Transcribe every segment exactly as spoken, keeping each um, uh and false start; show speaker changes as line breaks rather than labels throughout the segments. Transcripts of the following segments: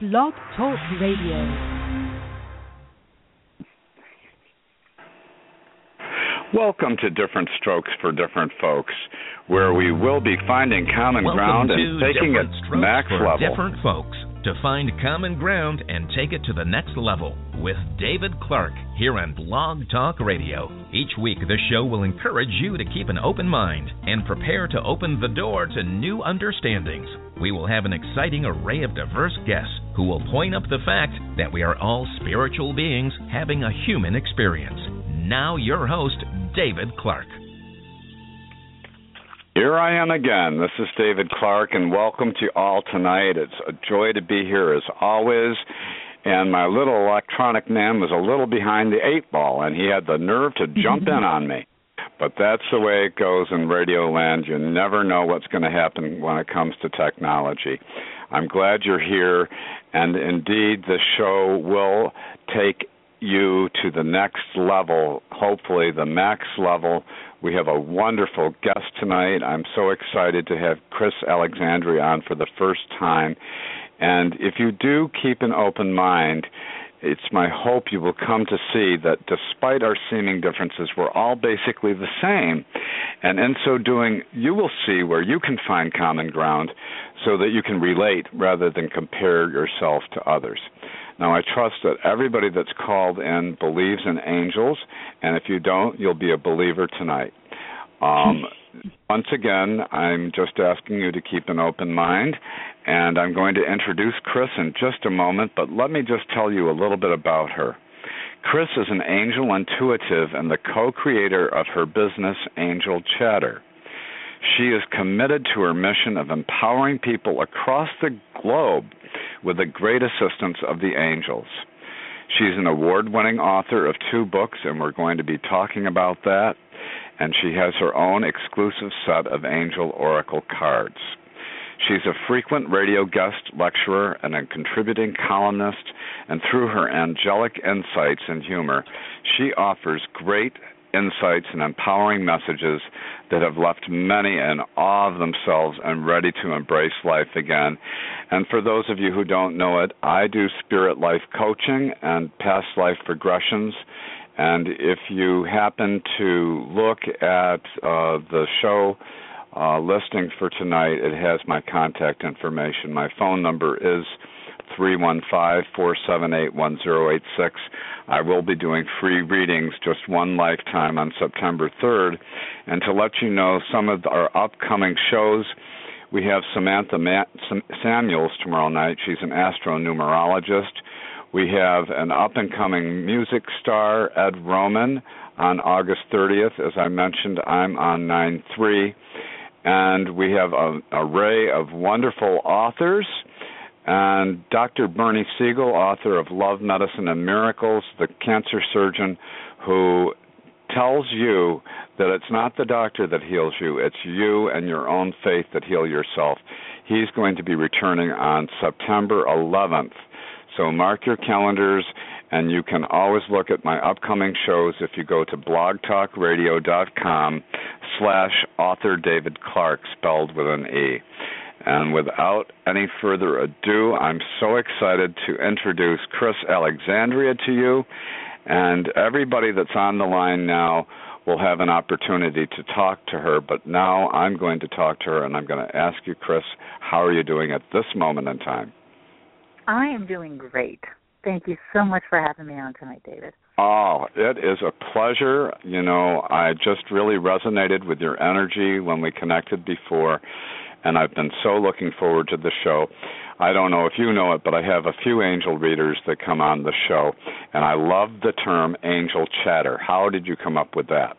Blog Talk Radio.
Welcome to Different Strokes for Different Folks, where we will be finding common
Welcome
ground and taking it to the next
for
level.
Different Folks, to find common ground and take it to the next level with David Clark here on Blog Talk Radio. Each week, the show will encourage you to keep an open mind and prepare to open the door to new understandings. We will have an exciting array of diverse guests who will point up the fact that we are all spiritual beings having a human experience. Now your host, David Clark.
Here I am again. This is David Clark, and welcome to all tonight. It's a joy to be here as always. And my little electronic man was a little behind the eight ball, and he had the nerve to jump in on me. But that's the way it goes in Radio Land. You never know what's going to happen when it comes to technology. I'm glad you're here, and indeed the show will take you to the next level, hopefully the max level. We have a wonderful guest tonight. I'm so excited to have Chris Alexandria on for the first time. And if you do keep an open mind, it's my hope you will come to see that despite our seeming differences, we're all basically the same. And in so doing, you will see where you can find common ground so that you can relate rather than compare yourself to others. Now, I trust that everybody that's called in believes in angels, and if you don't, you'll be a believer tonight. Um, once again, I'm just asking you to keep an open mind, and I'm going to introduce Chris in just a moment, but let me just tell you a little bit about her. Chris is an angel intuitive and the co-creator of her business, Angel Chatter. She is committed to her mission of empowering people across the globe with the great assistance of the angels. She's an award-winning author of two books, and we're going to be talking about that. And she has her own exclusive set of angel oracle cards. She's a frequent radio guest, lecturer, and a contributing columnist, and through her angelic insights and humor, she offers great insights and empowering messages that have left many in awe of themselves and ready to embrace life again. And for those of you who don't know it, I do spirit life coaching and past life regressions. And if you happen to look at uh, the show uh, listing for tonight, it has my contact information. My phone number is three one five, four seven eight, one zero eight six. I will be doing free readings, just one lifetime, on September third. And to let you know some of our upcoming shows, we have Samantha Ma- Samuels tomorrow night. She's an astronumerologist. We have an up-and-coming music star, Ed Roman, on August thirtieth. As I mentioned, I'm on nine three. And we have an array of wonderful authors. And Doctor Bernie Siegel, author of Love, Medicine, and Miracles, the cancer surgeon who tells you that it's not the doctor that heals you, it's you and your own faith that heal yourself. He's going to be returning on September eleventh. So mark your calendars, and you can always look at my upcoming shows if you go to blogtalkradio.com slash author David Clark, spelled with an E. And without any further ado, I'm so excited to introduce Chris Alexandria to you. And everybody that's on the line now will have an opportunity to talk to her. But now I'm going to talk to her, and I'm going to ask you, Chris, how are you doing at this moment in time?
I am doing great. Thank you so much for having me on tonight, David.
Oh, it is a pleasure. You know, I just really resonated with your energy when we connected before, and I've been so looking forward to the show. I don't know if you know it, but I have a few angel readers that come on the show, and I love the term angel chatter. How did you come up with that?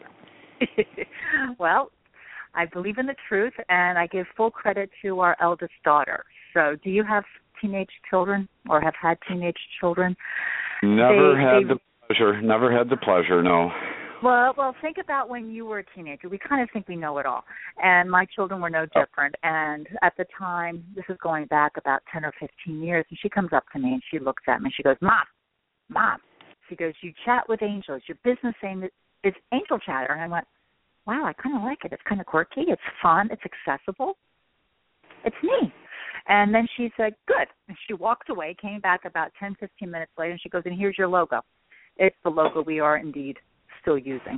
Well, I believe in the truth, and I give full credit to our eldest daughter. So do you have teenage children or have had teenage children?
Never
they,
had
they,
the pleasure. Never had the pleasure, no.
Well, well, think about when you were a teenager. We kind of think we know it all. And my children were no different. And at the time, this is going back about ten or fifteen years, and she comes up to me and she looks at me and she goes, Mom, Mom. She goes, you chat with angels. Your business name is Angel Chatter. And I went, wow, I kind of like it. It's kind of quirky. It's fun. It's accessible. It's me. And then she said, good. And she walked away, came back about ten, fifteen minutes later, and she goes, and here's your logo. It's the logo we are indeed still using.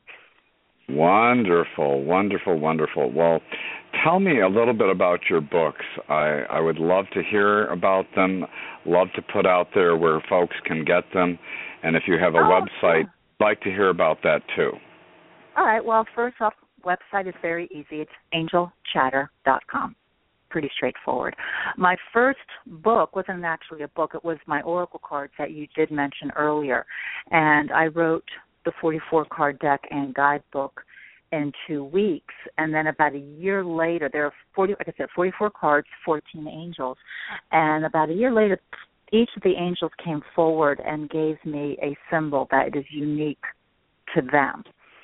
Wonderful, wonderful, wonderful. Well, tell me a little bit about your books. I, I would love to hear about them, love to put out there where folks can get them. And if you have a
oh,
website,
yeah.
I'd like to hear about that too.
All right. Well, first off, website is very easy. It's angel chatter dot com. Pretty straightforward. My first book wasn't actually a book. It was my oracle cards that you did mention earlier. And I wrote the forty-four card deck and guidebook in two weeks. And then about a year later, there are forty, like I said, forty-four cards, fourteen angels. And about a year later, each of the angels came forward and gave me a symbol that is unique to them,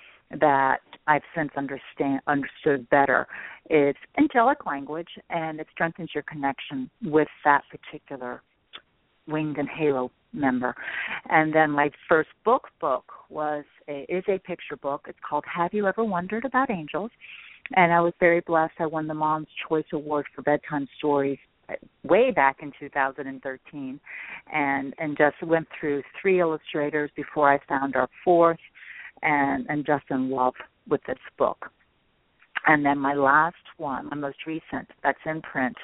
that I've since understand understood better. It's angelic language, and it strengthens your connection with that particular winged and halo member. And then my first book book was a, is a picture book. It's called Have You Ever Wondered About Angels? And I was very blessed. I won the Mom's Choice Award for Bedtime Stories way back in two thousand thirteen, and and just went through three illustrators before I found our fourth, and, and just in love with this book. And then my last one, my most recent, that's in print,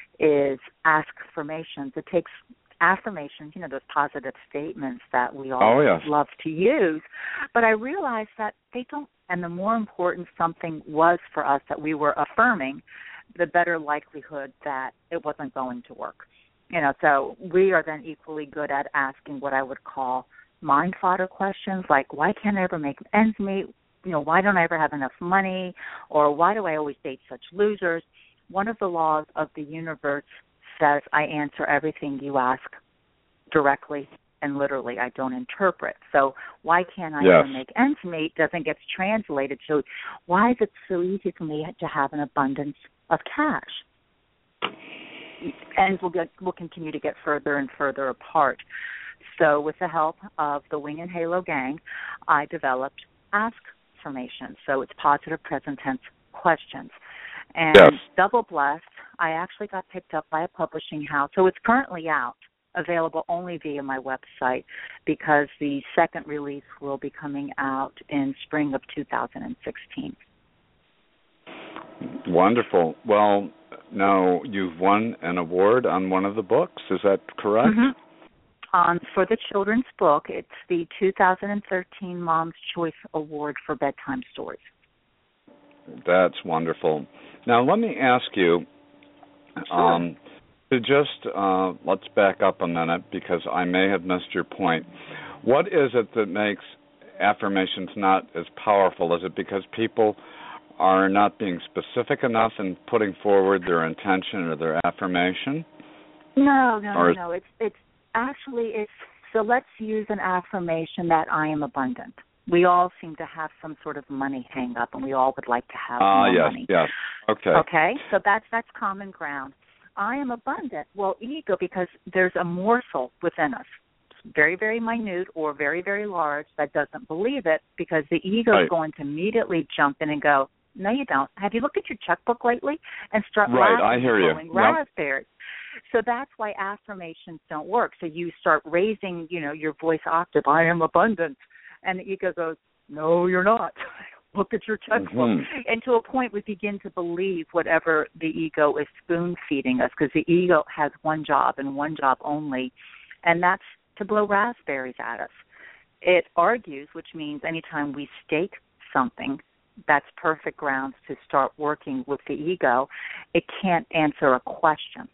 is Ask-Formations. It takes affirmations, you know, those positive statements that we all
oh, yes.
love to use, but I realized that they don't, and the more important something was for us that we were affirming, the better likelihood that it wasn't going to work. You know, so we are then equally good at asking what I would call mind fodder questions, like why can't I ever make ends meet? You know, why don't I ever have enough money? Or why do I always date such losers? One of the laws of the universe says I answer everything you ask directly and literally. I don't interpret. So why can't I
yes.
ever make ends meet doesn't get translated. So why is it so easy for me to have an abundance of cash? And we'll get, we'll continue to get further and further apart. So with the help of the Wing and Halo gang, I developed Ask-Formations. So it's positive present tense questions. And
yes.
Double Blessed, I actually got picked up by a publishing house. So it's currently out, available only via my website, because the second release will be coming out in spring of two thousand sixteen.
Wonderful. Well, now you've won an award on one of the books. Is that correct?
Mm-hmm. Um, for the children's book, it's the two thousand thirteen Mom's Choice Award for Bedtime Stories.
That's wonderful. Now, let me ask you,
sure.
um, to just, uh, let's back up a minute because I may have missed your point. What is it that makes affirmations not as powerful? Is it because people are not being specific enough in putting forward their intention or their affirmation?
No, no,
or
no, no. It's, it's actually, it's, so let's use an affirmation that I am abundant. We all seem to have some sort of money hang up, and we all would like to have
uh,
more
yes,
money.
yes, okay.
Okay, so that's that's common ground. I am abundant. Well, ego, because there's a morsel within us, very, very minute or very, very large, that doesn't believe it, because the ego
right.
is going to immediately jump in and go, no, you don't. Have you looked at your checkbook lately? And start
right,
laughing
I hear you.
and
Yep.
raspberries. So that's why affirmations don't work. So you start raising, you know, your voice octave, I am abundant. And the ego goes, no, you're not. Look at your checkbook.
Mm-hmm.
And to a point, we begin to believe whatever the ego is spoon-feeding us, because the ego has one job and one job only, and that's to blow raspberries at us. It argues, which means anytime we stake something, that's perfect grounds to start working with the ego. It can't answer a question.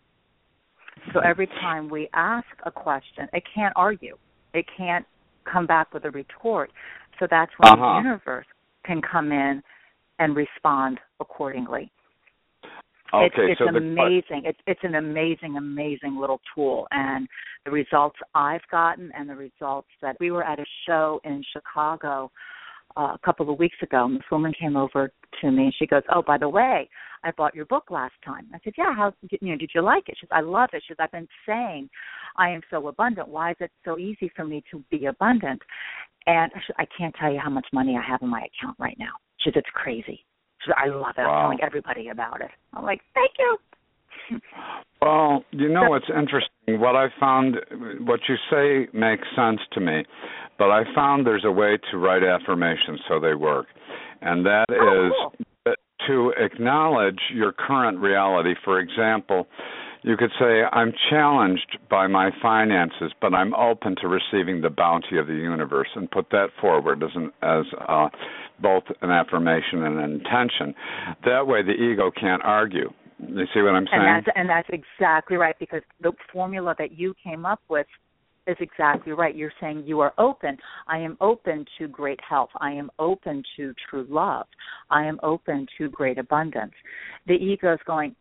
So every time we ask a question, it can't argue. It can't come back with a retort. So that's when
uh-huh.
the universe can come in and respond accordingly.
Okay,
it's it's
so
amazing.
The...
It's it's an amazing, amazing little tool. And the results I've gotten and the results that we were at a show in Chicago uh, a couple of weeks ago, and this woman came over to me and she goes, oh, by the way, I bought your book last time. I said, yeah, how, you know, did you like it? She said, I love it. She said, I've been saying I am so abundant. Why is it so easy for me to be abundant? And I, said, I can't tell you how much money I have in my account right now. She said, it's crazy. She said, I love it.
Wow.
I'm telling everybody about it. I'm like, thank you.
Well, you know, it's interesting. What I found, what you say makes sense to me, but I found there's a way to write affirmations so they work, and that
oh,
is
cool.
to acknowledge your current reality. For example, you could say, I'm challenged by my finances, but I'm open to receiving the bounty of the universe, and put that forward as, an, as uh, both an affirmation and an intention. That way the ego can't argue. You see what I'm saying?
And that's, and that's exactly right, because the formula that you came up with is exactly right. You're saying you are open. I am open to great health. I am open to true love. I am open to great abundance. The ego is going,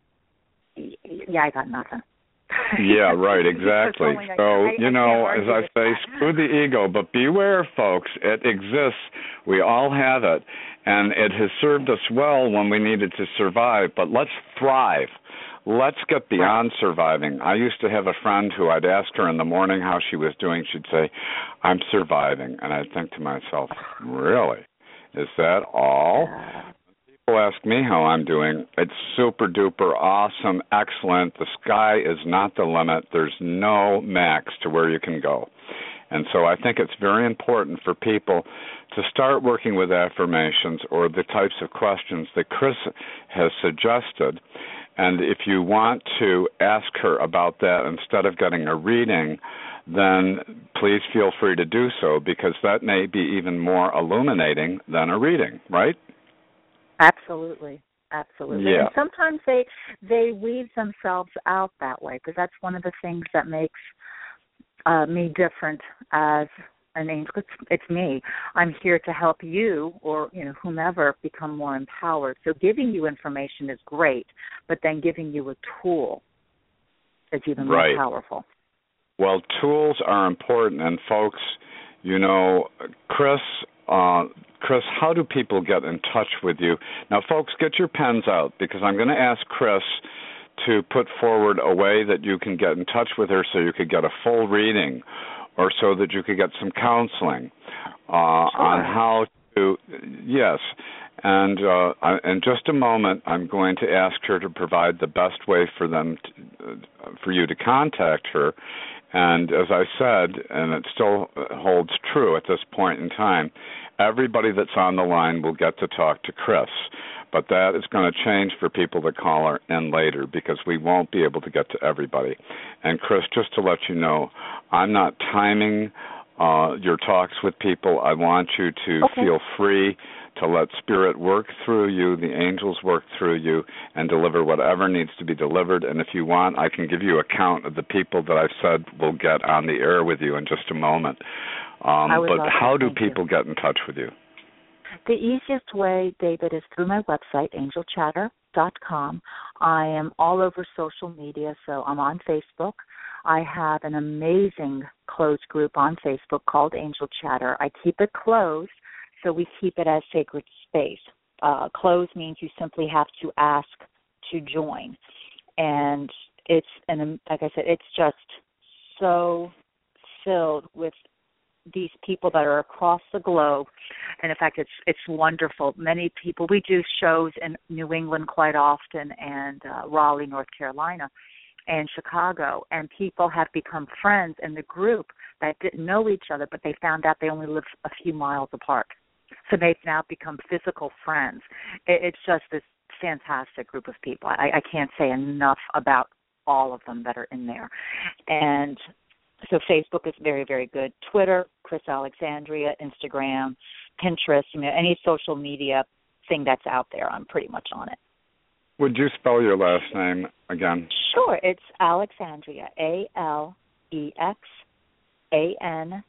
yeah, I got nothing.
Yeah, right, exactly. So, you know, as I say, screw the ego, but beware, folks, it exists. We all have it, and it has served us well when we needed to survive, but let's thrive. Let's get beyond surviving. I used to have a friend who I'd ask her in the morning how she was doing. She'd say, I'm surviving. And I'd think to myself, really? Is that all? People ask me how I'm doing. It's super duper awesome, excellent. The sky is not the limit. There's no max to where you can go. And so I think it's very important for people to start working with affirmations or the types of questions that Chris has suggested. And if you want to ask her about that instead of getting a reading, then please feel free to do so, because that may be even more illuminating than a reading, right?
Absolutely, absolutely.
Yeah.
And sometimes they they weave themselves out that way, because that's one of the things that makes uh, me different as an angel. It's, it's me. I'm here to help you, or you know, whomever, become more empowered. So giving you information is great, but then giving you a tool is even
right.
more powerful.
Well, tools are important, and folks, you know, Chris. Uh, Chris, how do people get in touch with you? Now, folks, get your pens out, because I'm going to ask Chris to put forward a way that you can get in touch with her so you could get a full reading, or so that you could get some counseling uh,
sure.
on how to, yes. And uh, I, in just a moment, I'm going to ask her to provide the best way for them, to, uh, for you to contact her. And as I said, and it still holds true at this point in time, everybody that's on the line will get to talk to Chris. But that is going to change for people that call her in later, because we won't be able to get to everybody. And Chris, just to let you know, I'm not timing uh, your talks with people. I want you to
okay.
feel free to let Spirit work through you, the angels work through you, and deliver whatever needs to be delivered. And if you want, I can give you a count of the people that I've said will get on the air with you in just a moment. Um,
I would
but
love
how
to.
do
Thank
people
you.
get in touch with you?
The easiest way, David, is through my website, angel chatter dot com. I am all over social media, so I'm on Facebook. I have an amazing closed group on Facebook called Angel Chatter. I keep it closed, so we keep it as sacred space. Uh, closed means you simply have to ask to join. And it's, and like I said, it's just so filled with these people that are across the globe, and in fact, it's it's wonderful. Many people, we do shows in New England quite often, and uh, Raleigh, North Carolina, and Chicago, and people have become friends in the group that didn't know each other, but they found out they only live a few miles apart. So they've now become physical friends. It, it's just this fantastic group of people. I, I can't say enough about all of them that are in there. And so Facebook is very, very good. Twitter, Chris Alexandria, Instagram, Pinterest, you know, any social media thing that's out there, I'm pretty much on it.
Would you spell your last name again?
Sure. It's Alexandria, A L E X A N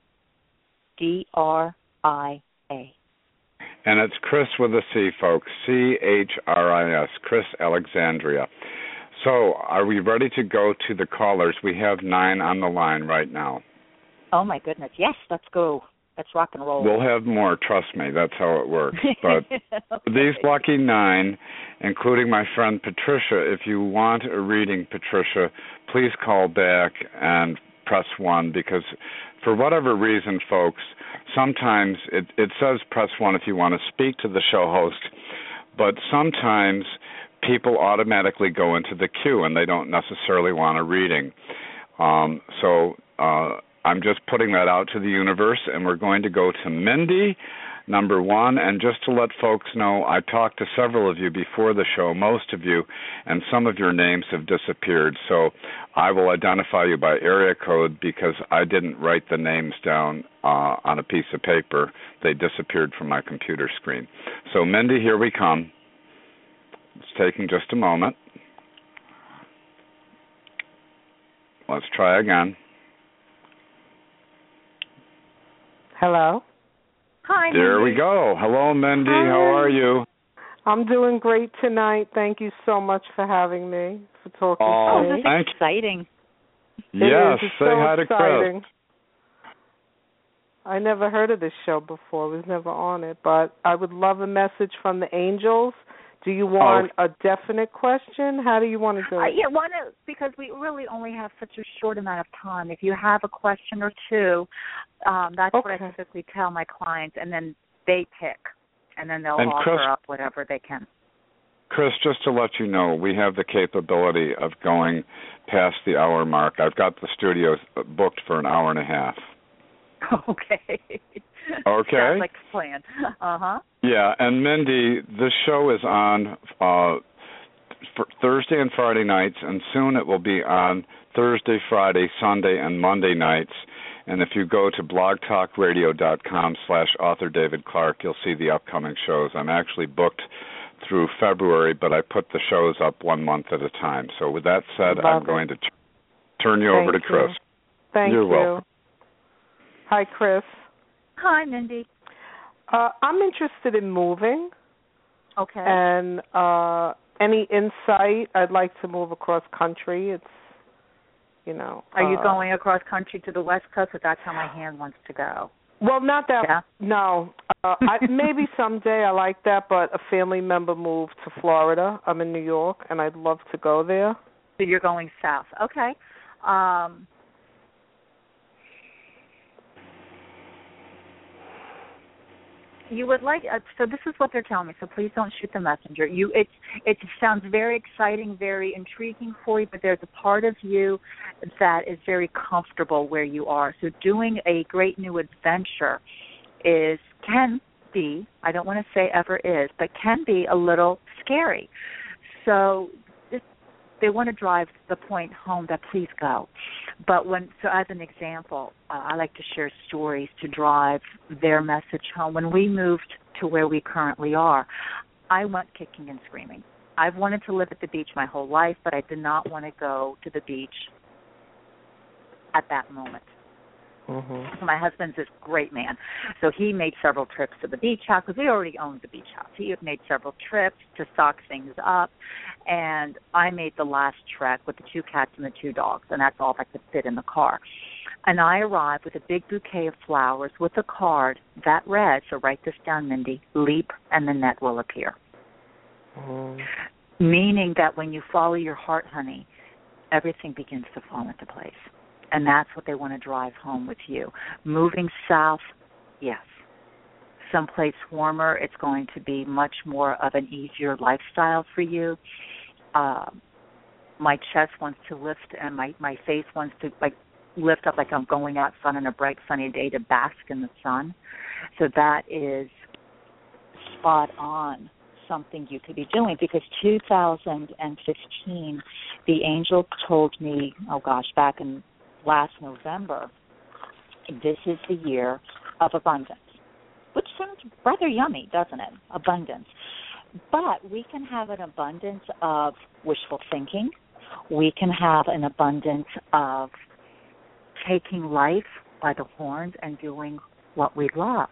D R I A.
And it's Chris with a C, folks, C H R I S, Chris Alexandria. So are we ready to go to the callers? We have nine on the line right now.
Oh, my goodness. Yes, let's go. Let's rock and roll.
We'll have more, trust me. That's how it works. But
okay.
These lucky nine, including my friend Patricia, if you want a reading, Patricia, please call back and press one, because for whatever reason, folks, sometimes it, it says press one if you want to speak to the show host, but sometimes people automatically go into the queue and they don't necessarily want a reading. Um, so uh, I'm just putting that out to the universe, and we're going to go to Mindy, number one. And just to let folks know, I talked to several of you before the show, most of you, and some of your names have disappeared. So I will identify you by area code because I didn't write the names down uh, on a piece of paper. They disappeared from my computer screen. So Mindy, here we come. It's taking just a moment. Let's try again.
Hello.
Hi,
There
Mindy.
we go. Hello, Mindy.
Hi.
How are you?
I'm doing great tonight. Thank you so much for having me, for talking
Oh,
to
Oh,
me.
this
thank
is exciting.
It
Yes,
is. It's
say
so
hi to
exciting.
Chris.
I never heard of this show before. I was never on it, but I would love a message from the angels. Do you want
Oh.
a definite question? How do you want to do
Uh,
it?
yeah, one of, because we really only have such a short amount of time. If you have a question or two, um, that's what I
Okay.
typically tell my clients, and then they pick, and then they'll
And
offer
Chris-
up whatever they can.
Chris, just to let you know, we have the capability of going past the hour mark. I've got the studio booked for an hour and a half.
Okay.
Okay.
Sounds like a plan. Uh-huh.
Yeah, and Mindy, this show is on uh, for Thursday and Friday nights, and soon it will be on Thursday, Friday, Sunday, and Monday nights. And if you go to blogtalkradio.com slash author David Clark, you'll see the upcoming shows. I'm actually booked through February, but I put the shows up one month at a time. So with that said,
Love
I'm
it.
going to t- turn you
Thank
over to Chris.
you. Thank
You're
you.
welcome.
Hi, Chris.
Hi, Mindy.
Uh, I'm interested in moving,
Okay.
and uh, any insight. I'd like to move across country. It's, you know.
Are you
uh,
going across country to the West Coast, or that's how my hand wants to go?
Well, not that.
Yeah?
No. Uh, I, maybe someday I like that, but a family member moved to Florida. I'm in New York, and I'd love to go there.
So you're going south. Okay. Um, you would like uh, so this is what they're telling me, so please don't shoot the messenger. You it it sounds very exciting, very intriguing for you, but there's a part of you that is very comfortable where you are. So doing a great new adventure is can be, I don't want to say ever is, but can be a little scary. So this, they want to drive the point home that please go. But when, so as an example, uh, I like to share stories to drive their message home. When we moved to where we currently are, I went kicking and screaming. I've wanted to live at the beach my whole life, but I did not want to go to the beach at that moment.
Mm-hmm.
My husband's this great man, so he made several trips to the beach house because we already owned the beach house. He had made several trips to stock things up, and I made the last trek with the two cats and the two dogs, and that's all that could fit in the car. And I arrived with a big bouquet of flowers with a card that read, so write this down, Mindy, leap and the net will appear.
Mm-hmm.
Meaning that when you follow your heart, honey, everything begins to fall into place. And that's what they want to drive home with you. Moving south, yes. Someplace warmer, it's going to be much more of an easier lifestyle for you. Uh, my chest wants to lift and my, my face wants to like lift up like I'm going outside on a bright sunny day to bask in the sun. So that is spot on something you could be doing, because two thousand fifteen, the angel told me, oh gosh, back in last November, this is the year of abundance, which sounds rather yummy, doesn't it? Abundance. But we can have an abundance of wishful thinking. We can have an abundance of taking life by the horns and doing what we love.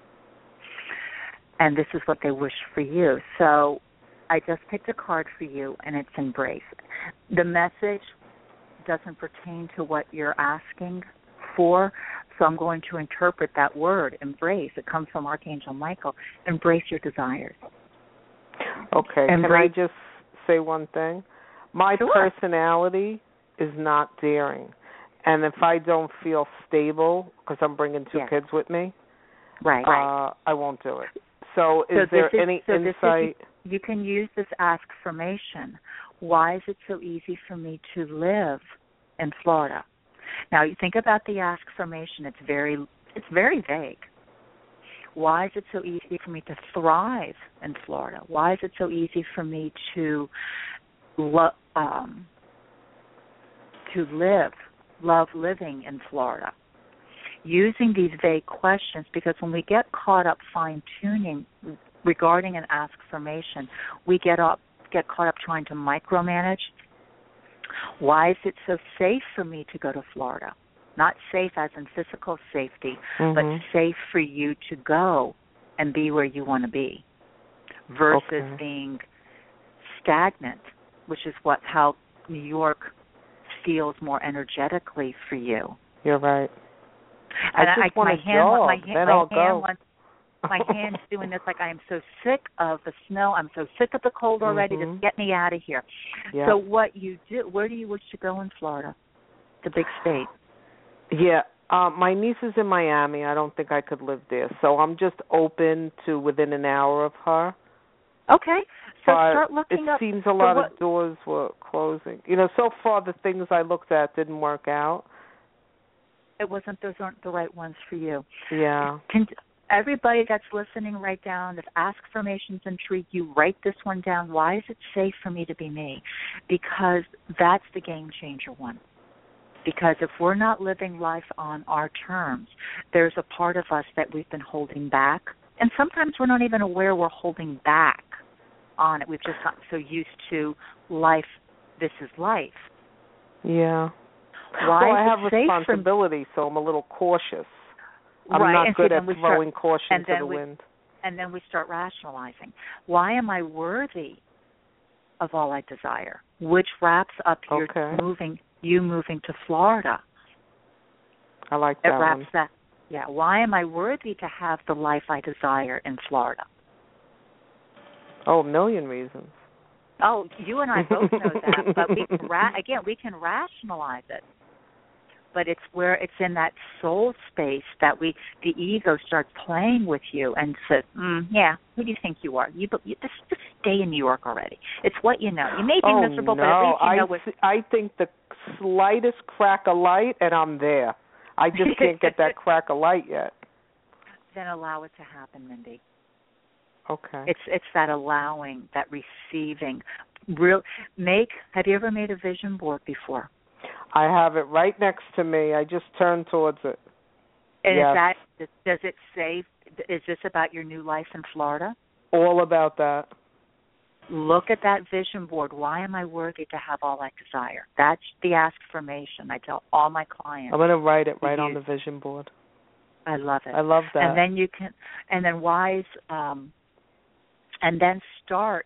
And this is what they wish for you. So I just picked a card for you, and it's embrace. The message doesn't pertain to what you're asking for, so I'm going to interpret that word, embrace. It comes from Archangel Michael. Embrace your desires.
Okay.
Embrace-
Can I just say one thing? My
Sure.
personality is not daring. And if I don't feel stable, because I'm bringing two
Yes.
kids with me,
Right.
uh, I won't do it. So is
So this
there
is-
any
so this is-
insight?
you can use this ask-formation. Why is it so easy for me to live in Florida? Now, you think about the ask-formation. It's very, it's very vague. Why is it so easy for me to thrive in Florida? Why is it so easy for me to lo- um, to live, love living in Florida? Using these vague questions, because when we get caught up fine-tuning regarding an ask-formation, we get up, get caught up trying to micromanage. Why is it so safe for me to go to Florida? Not safe as in physical safety, mm-hmm. but safe for you to go and be where you want to be, versus okay. being stagnant, which is what how New York feels more energetically for you.
You're right.
And
I just
I,
want
my
a
hand,
job,
my, hand,
then
my
I'll
hand
go.
wants, my hand's doing this like I am so sick of the snow. I'm so sick of the cold already.
Mm-hmm.
Just get me out of here.
Yeah.
So what you do, where do you wish to go in Florida? The big state.
Yeah. Uh, my niece is in Miami. I don't think I could live there. So I'm just open to within an hour of her.
Okay. So
but
start looking
it
up.
It seems a lot
what,
of doors were closing. You know, so far the things I looked at didn't work out.
It wasn't, those aren't the right ones for you.
Yeah.
Can, everybody that's listening, write down, if ask-formations intrigue you, write this one down. Why is it safe for me to be me? Because that's the game changer one. Because if we're not living life on our terms, there's a part of us that we've been holding back. And sometimes we're not even aware we're holding back on it. We've just gotten so used to life, this is life.
Yeah.
Why
well,
is
I have
it safe
responsibility,
for...
so I'm a little cautious. I'm
right.
not
and
good
see,
at throwing
start,
caution to the
we,
wind.
And then we start rationalizing. Why am I worthy of all I desire? Which wraps up your
okay.
moving, you moving to Florida.
I like
that.
It
wraps
one.
that. Yeah. Why am I worthy to have the life I desire in Florida?
Oh, a million reasons.
Oh, you and I both know that, but we can ra- again we can rationalize it. But it's where it's in that soul space that we, the ego starts playing with you and says, mm, "Yeah, who do you think you are? You, you just, just stay in New York already. It's what you know. You may be
oh,
miserable,
no.
but at least you know
I
what."
I think the slightest crack of light, and I'm there. I just can't get that crack of light yet.
Then allow it to happen, Mindy.
Okay.
It's it's that allowing, that receiving. Real make. Have you ever made a vision board before?
I have it right next to me. I just turned towards it.
And
yes.
is that, does it say, is this about your new life in Florida?
All about that.
Look at that vision board. Why am I worthy to have all I desire? That's the ask-formation. I tell all my clients.
I'm going to write it right
use.
on the vision board.
I love it.
I love that.
And then you can, and then wise, um, and then start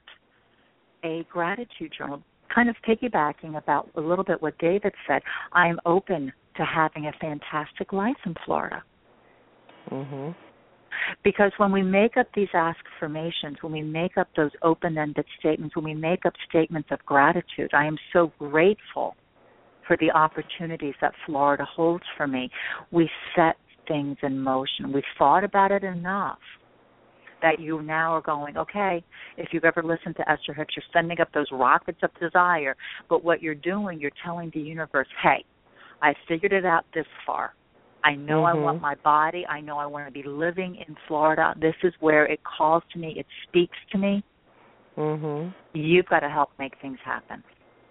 a gratitude journal. Kind of piggybacking about a little bit what David said, I am open to having a fantastic life in Florida.
Mm-hmm.
Because when we make up these ask-formations, when we make up those open-ended statements, when we make up statements of gratitude, I am so grateful for the opportunities that Florida holds for me. We set things in motion. We've thought about it enough that you now are going, okay, if you've ever listened to Esther Hicks, you're sending up those rockets of desire, but what you're doing, you're telling the universe, hey, I figured it out this far. I know
mm-hmm.
I want my body. I know I want to be living in Florida. This is where it calls to me. It speaks to me.
Mm-hmm.
You've got to help make things happen.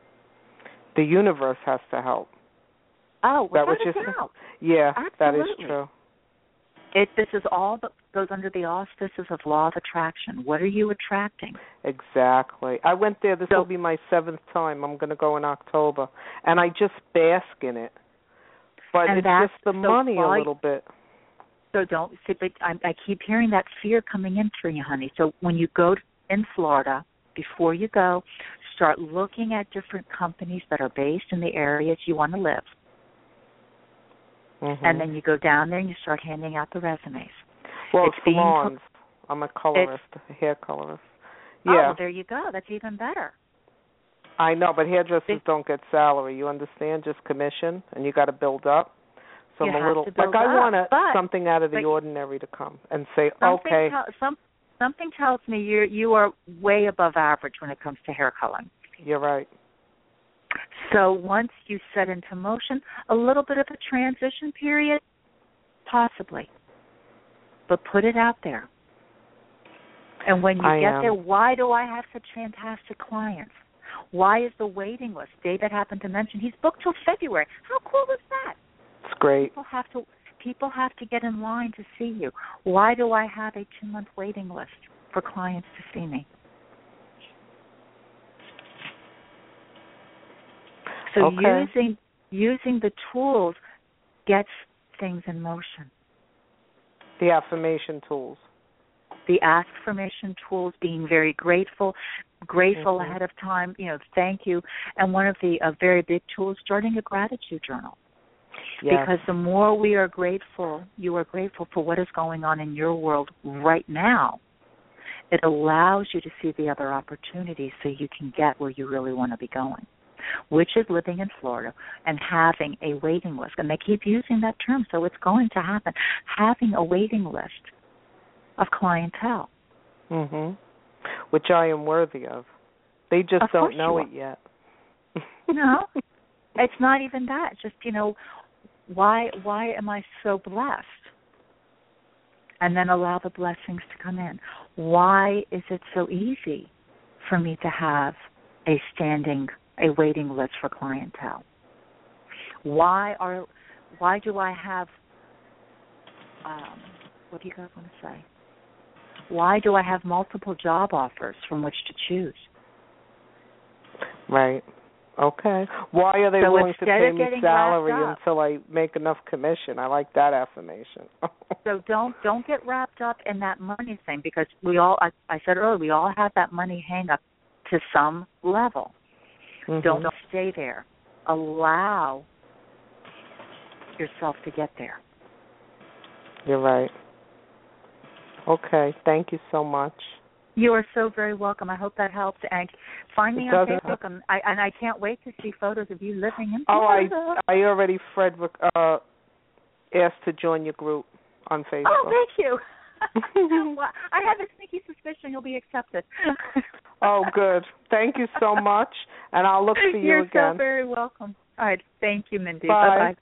The universe has to help.
Oh,
that
without a doubt.
Yeah,
Absolutely.
that is true.
It, this is all that goes under the auspices of law of attraction. What are you attracting?
Exactly. I went there. This
so,
will be my seventh time. I'm going to go in October. And I just bask in it. But it's just the
so
money a little bit.
So don't, see, but I, I keep hearing that fear coming in for you, honey. So when you go in Florida, before you go, start looking at different companies that are based in the areas you want to live.
Mm-hmm.
And then you go down there and you start handing out the resumes.
Well,
it's
salons. Co- I'm a colorist, a hair colorist. Yeah.
Oh, well, there you go. That's even better.
I know, but hairdressers don't get salary. You understand? Just commission, and you got to build up. So
you
I'm a little
have to build
like I
up,
want
but,
something out of the ordinary to come and say,
something
okay.
Tell, some something tells me you you are way above average when it comes to hair coloring.
You're right.
So once you set into motion a little bit of a transition period, possibly, but put it out there. And when you
I
get
am.
there, why do I have such fantastic clients? Why is the waiting list? David happened to mention he's booked till February. How cool is that?
It's great.
People have to people have to get in line to see you. Why do I have a two-month waiting list for clients to see me? So
okay.
using using the tools gets things in motion.
The affirmation tools.
The affirmation tools, being very grateful, grateful
mm-hmm.
ahead of time, you know, thank you. And one of the uh, very big tools, starting a gratitude journal.
Yes.
Because the more we are grateful, you are grateful for what is going on in your world right now, it allows you to see the other opportunities so you can get where you really want to be going, which is living in Florida and having a waiting list. And they keep using that term, so it's going to happen. Having a waiting list of clientele.
Mhm. Which I am worthy of. They just
of
don't know it yet.
No. It's not even that. Just, you know, why why am I so blessed? And then allow the blessings to come in. Why is it so easy for me to have a standing, a waiting list for clientele? Why are why do I have um, what do you guys want to say? Why do I have multiple job offers from which to choose?
Right. Okay. Why are they
so
willing to pay me salary
up,
until I make enough commission? I like that affirmation.
So don't don't get wrapped up in that money thing, because we all, I, I said earlier, we all have that money hang up to some level.
Mm-hmm.
Don't, don't stay there. Allow yourself to get there.
You're right. Okay. Thank you so much.
You are so very welcome. I hope that helps. And find me
it
on
does.
Facebook, and I, and I can't wait to see photos of you living in
Oh, I
Florida.
I already Frederick uh, asked to join your group on Facebook.
Oh, thank you. Well, I have a sneaky suspicion you'll be accepted.
Oh, good. Thank you so much, and I'll look for you
You're
again.
You're so very welcome. All right. Thank you, Mindy.
Bye.
Bye-bye.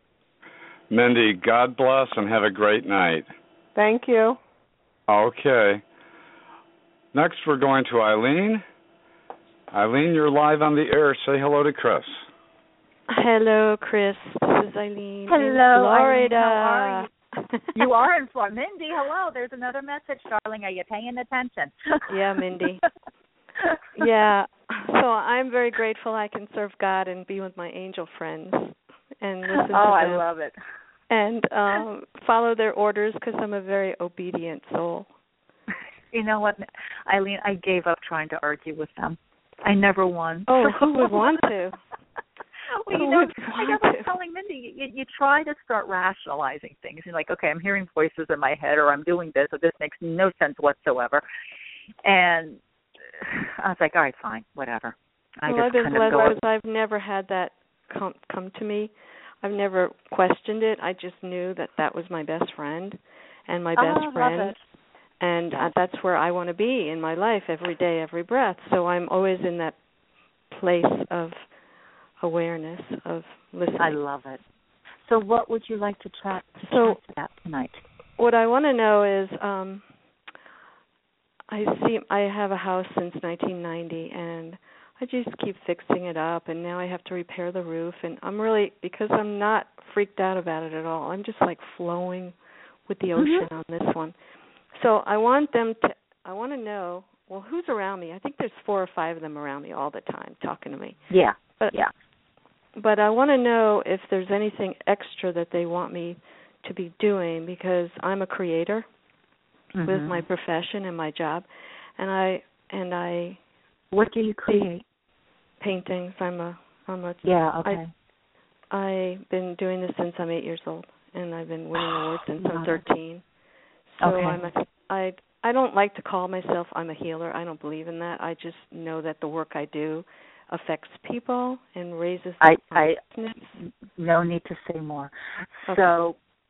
Mindy, God bless and have a great night.
Thank you.
Okay. Next, we're going to Eileen. Eileen, you're live on the air. Say hello to Chris.
Hello, Chris. This is Eileen
hello,
in Florida.
Eileen. How are you? You are in Florida. Mindy, hello. There's another message, darling. Are you paying attention?
Yeah, Mindy. Yeah. So I'm very grateful I can serve God and be with my angel friends and listen to
oh,
them.
I love it.
And um, follow their orders, because I'm a very obedient soul.
You know what, Eileen, I gave up trying to argue with them. I never won.
Oh, who would want to?
Well, you
who
know,
would
I
want
was
to?
telling Mindy, you, you try to start rationalizing things. You're like, okay, I'm hearing voices in my head, or I'm doing this, or this makes no sense whatsoever. And I was like, all right, fine, whatever. I
well,
just
I've been
kind
blessed
of go.
because I've never had that come come to me. I've never questioned it. I just knew that that was my best friend and my best
oh,
friend.
Love it.
And uh, that's where I want to be in my life, every day, every breath. So I'm always in that place of awareness, of listening.
I love it. So what would you like to chat, to
so,
chat about tonight?
What I want to know is, um, I see I have a house since nineteen ninety, and I just keep fixing it up, and now I have to repair the roof. And I'm really, because I'm not freaked out about it at all, I'm just like flowing with the ocean
mm-hmm.
on this one. So I want them to, I want to know, well, who's around me? I think there's four or five of them around me all the time talking to me.
Yeah,
but,
yeah.
But I want to know if there's anything extra that they want me to be doing, because I'm a creator
mm-hmm.
with my profession and my job. And I, and I.
What do you create?
Paintings. I'm a, I'm a.
Yeah, okay.
I, I've been doing this since I'm eight years old, and I've been winning awards since I'm thirteen. So
okay.
I'm a, I I don't like to call myself I'm a healer. I don't believe in that. I just know that the work I do affects people and raises
I
their consciousness.
I no need to say more.
Okay.
So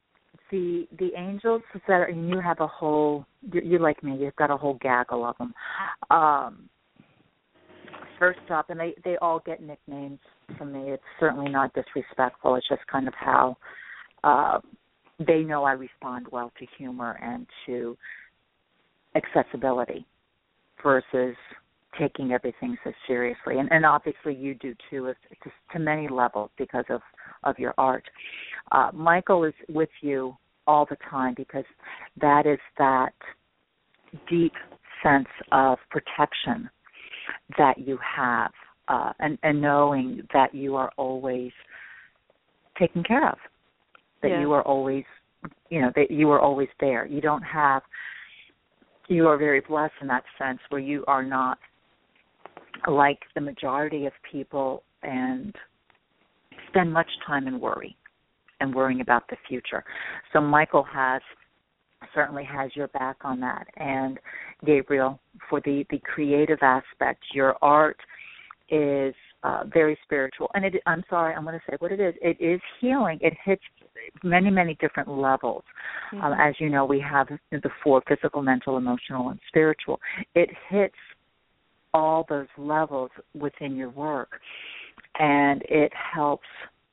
the the angels that are, and you have a whole, you're, you're like me, you've got a whole gaggle of them. Um, first up, and they, they all get nicknames from me. It's certainly not disrespectful. It's just kind of how uh, they know I respond well to humor and to accessibility versus taking everything so seriously. And, and obviously you do too, it's, it's to many levels because of, of your art. Uh, Michael is with you all the time because that is that deep sense of protection that you have, uh, and, and knowing that you are always taken care of, that
yeah.
you are always, you know, that you are always there. You don't have, you are very blessed in that sense where you are not like the majority of people and spend much time in worry and worrying about the future. So Michael has certainly has your back on that. And Gabriel, for the, the creative aspect, your art is uh, very spiritual. And it, I'm sorry, I'm going to say what it is. It is healing. It hits many, many different levels. Mm-hmm. Um, as you know, we have the four: physical, mental, emotional, and spiritual. It hits all those levels within your work, and it helps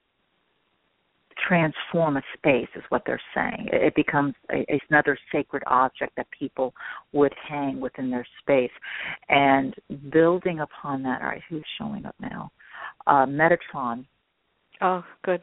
transform a space, is what they're saying. It becomes a, another sacred object that people would hang within their space. And building upon that, all right, who's showing up now? Uh, Metatron.
Oh, good.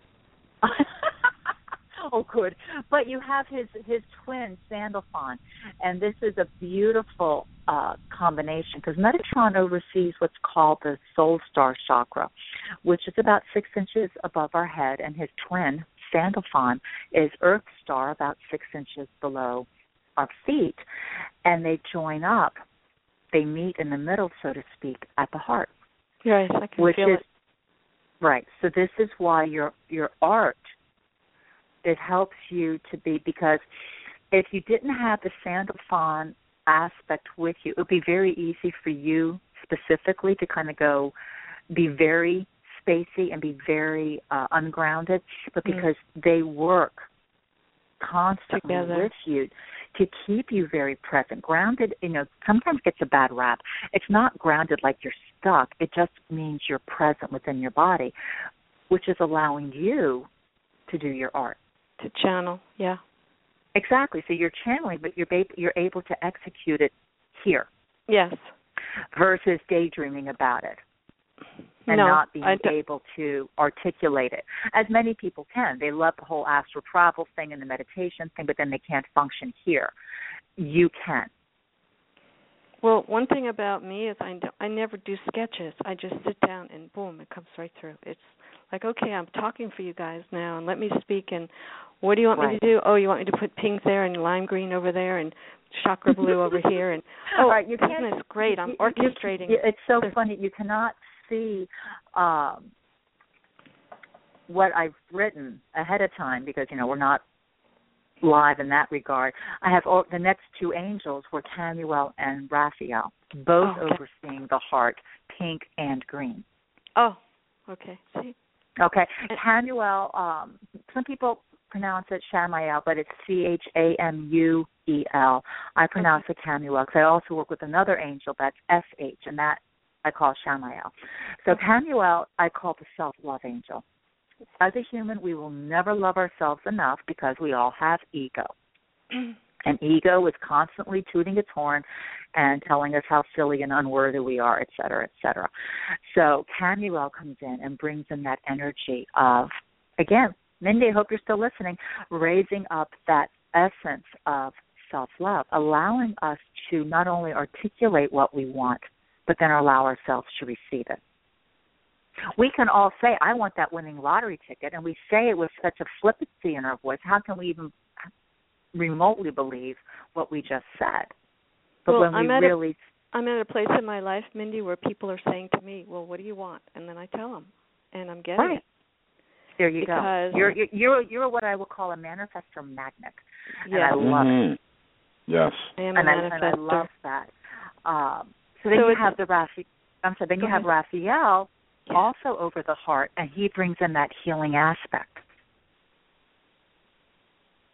Oh, good. But you have his, his twin, Sandalphon, and this is a beautiful uh, combination because Metatron oversees what's called the Soul Star chakra, which is about six inches above our head, and his twin, Sandalphon, is Earth Star, about six inches below our feet, and they join up. They meet in the middle, so to speak, at the heart.
Yes, I can
which
feel
is,
it.
Right. So this is why your your art, it helps you to be, because if you didn't have the Sandalphon aspect with you, it would be very easy for you specifically to kind of go, be very spacey and be very uh, ungrounded, but because mm. they work constantly
together
with you to keep you very present. Grounded, you know, sometimes gets a bad rap. It's not grounded like you're stuck. It just means you're present within your body, which is allowing you to do your art.
To channel, yeah.
Exactly. So you're channeling, but you're ba- you're able to execute it here.
Yes.
Versus daydreaming about it and
no,
not being
d-
able to articulate it, as many people can. They love the whole astral travel thing and the meditation thing, but then they can't function here. You can.
Well, one thing about me is I, I never do sketches. I just sit down and boom, it comes right through. It's like, okay, I'm talking for you guys now, and let me speak. And what do you want
right.
me to do? Oh, you want me to put pink there and lime green over there and chakra blue over here? And oh,
right, you
isn't
can't,
this great? I'm
you,
orchestrating.
You, it's so funny. You cannot see um, what I've written ahead of time because, you know, we're not live in that regard. I have all, the next two angels were Tamuel and Raphael, both
oh, okay.
overseeing the heart, pink and green.
Oh, okay. See?
Okay. Tamuel, um, some people pronounce it Shamael, but it's C H A M U E L. I pronounce okay. it Tamuel because I also work with another angel that's S H, and that I call Shamael. So okay. Tamuel, I call the self-love angel. As a human, we will never love ourselves enough because we all have ego. And ego is constantly tooting its horn and telling us how silly and unworthy we are, et cetera, et cetera. So Tamuel comes in and brings in that energy of, again, Mindy, I hope you're still listening, raising up that essence of self-love, allowing us to not only articulate what we want, but then allow ourselves to receive it. We can all say, I want that winning lottery ticket, and we say it with such a flippancy in our voice. How can we even remotely believe what we just said? But
well,
when we
I'm at
really...
A, I'm at a place in my life, Mindy, where people are saying to me, well, what do you want? And then I tell them, and I'm getting
right.
it.
There you
because
go. You're, you're you're you're what I would call a manifestor magnet,
yes.
and I love
mm-hmm. it. Yes,
I am a
and, I,
manifestor.
and I love that. Um, so then
so
you have the Raphael. I'm sorry. Then you
Go
have
ahead.
Raphael
yeah.
also over the heart, and he brings in that healing aspect.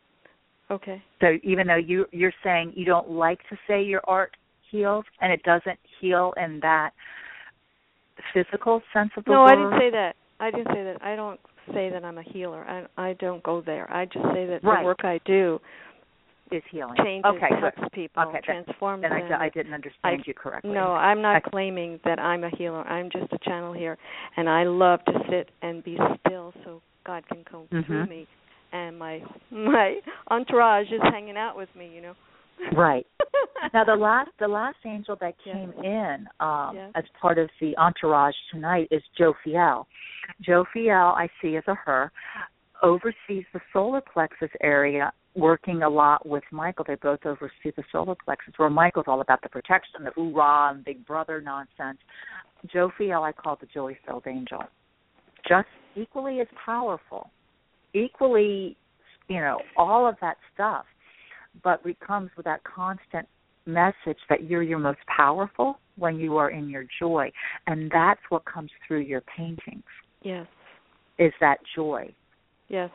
Okay.
So even though you you're saying you don't like to say your art heals, and it doesn't heal in that physical sense of the
no,
word.
No, I didn't say that. I didn't say that. I don't say that I'm a healer. I I don't go there. I just say that
right.
the work I do
is healing.
Changes,
okay,
helps
good.
people,
okay,
transforms
then, then
them.
I, I didn't understand
I,
you correctly.
No, I'm not
I,
claiming that I'm a healer. I'm just a channel here, and I love to sit and be still so God can come
mm-hmm.
through me, and my my entourage is hanging out with me, you know.
Right. Now the last the last angel that came
yes.
in um,
yes.
as part of the entourage tonight is Jophiel. Jophiel, I see as a her, oversees the solar plexus area, working a lot with Michael. They both oversee the solar plexus, where Michael's all about the protection, the hoorah, and big brother nonsense. Jophiel I call the joy-filled angel. Just equally as powerful, equally, you know, all of that stuff, but it comes with that constant message that you're your most powerful when you are in your joy. And that's what comes through your paintings.
Yes.
Is that joy.
Yes.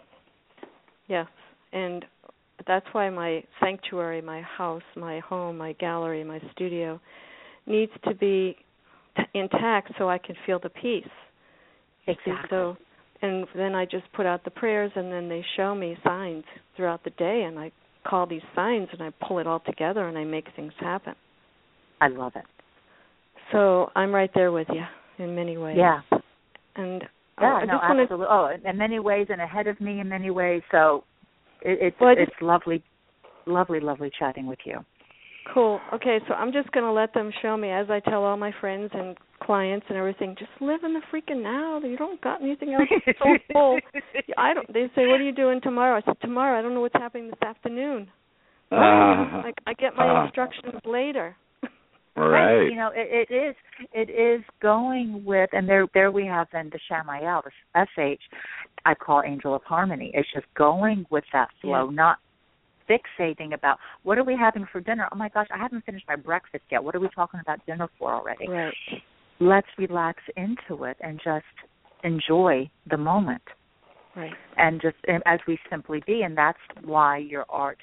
Yes. And that's why my sanctuary, my house, my home, my gallery, my studio needs to be t- intact so I can feel the peace.
Exactly.
So, and then I just put out the prayers, and then they show me signs throughout the day, and I call these signs, and I pull it all together, and I make things happen.
I love it.
So I'm right there with you in many ways.
Yeah.
And
yeah,
I
no,
just wanna,
absolutely. Oh, in many ways, and ahead of me in many ways. So it, it's
well,
it's lovely, lovely, lovely chatting with you.
Cool. Okay, so I'm just going to let them show me, as I tell all my friends and clients and everything, just live in the freaking now. You don't got anything else. It's so full. I don't. They say, what are you doing tomorrow? I said, tomorrow, I don't know what's happening this afternoon.
Uh,
I, I get my
uh,
instructions later.
Right.
You know, it, it is it is going with, and there there we have then the Shamael, the S H, I call Angel of Harmony. It's just going with that flow,
yeah.
not fixating about what are we having for dinner. Oh my gosh, I haven't finished my breakfast yet. What are we talking about dinner for already?
Right.
Let's relax into it and just enjoy the moment.
Right.
And just and as we simply be, and that's why your art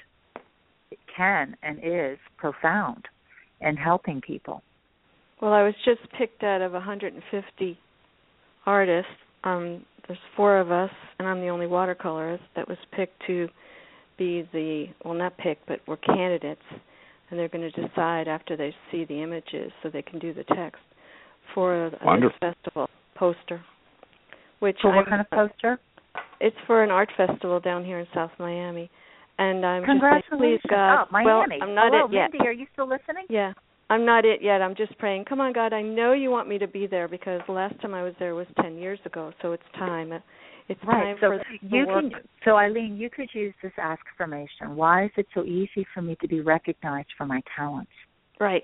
can and is profound and helping people.
Well, I was just picked out of one hundred fifty artists. Um, there's four of us, and I'm the only watercolorist that was picked to be the, well, not picked, but were candidates, and they're going to decide after they see the images so they can do the text for a, a festival poster. Which
for what
I'm,
kind of poster?
It's for an art festival down here in South Miami. And I'm
Congratulations.
just saying, please, God.
Oh, Miami.
Well, I'm not
Hello,
it yet.
Mindy, are you still listening?
Yeah. I'm not it yet. I'm just praying. Come on, God, I know you want me to be there because the last time I was there was ten years ago, so it's time. It's
right.
time
so
for the
you
work.
Can, so, Eileen, you could use this affirmation. Why is it so easy for me to be recognized for my talents?
Right.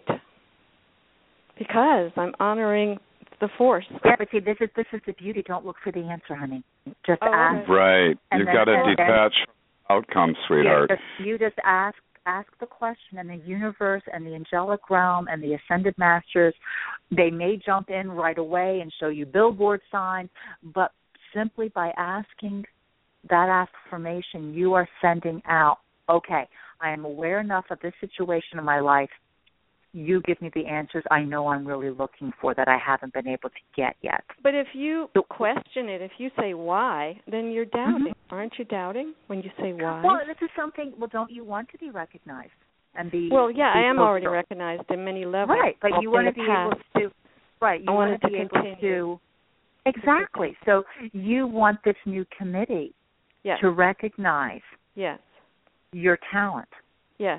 Because I'm honoring the force.
Yeah, but see, this is this is the beauty. Don't look for the answer, honey. Just
oh,
ask.
Right.
And
You've
then,
got to
and
detach
then,
from outcomes, sweetheart.
Yeah, just, you just ask ask the question, and the universe and the angelic realm and the ascended masters, they may jump in right away and show you billboard signs, but simply by asking that affirmation, you are sending out, okay, I am aware enough of this situation in my life. You give me the answers I know I'm really looking for that I haven't been able to get yet.
But if you question it, if you say why, then you're doubting.
Mm-hmm.
Aren't you doubting when you say why?
Well, this is something, well, don't you want to be recognized? And be,
well, yeah,
be
I am
postal.
already recognized in many levels.
Right, but you want to be
past.
able to, right, you
I
want
want
to
to
be able
continue.
to, exactly. So you want this new committee
yes.
to recognize
yes.
your talent.
Yes.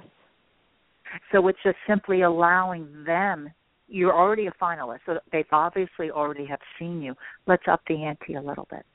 So it's just simply allowing them, you're already a finalist, so they've obviously already have seen you. Let's up the ante a little bit.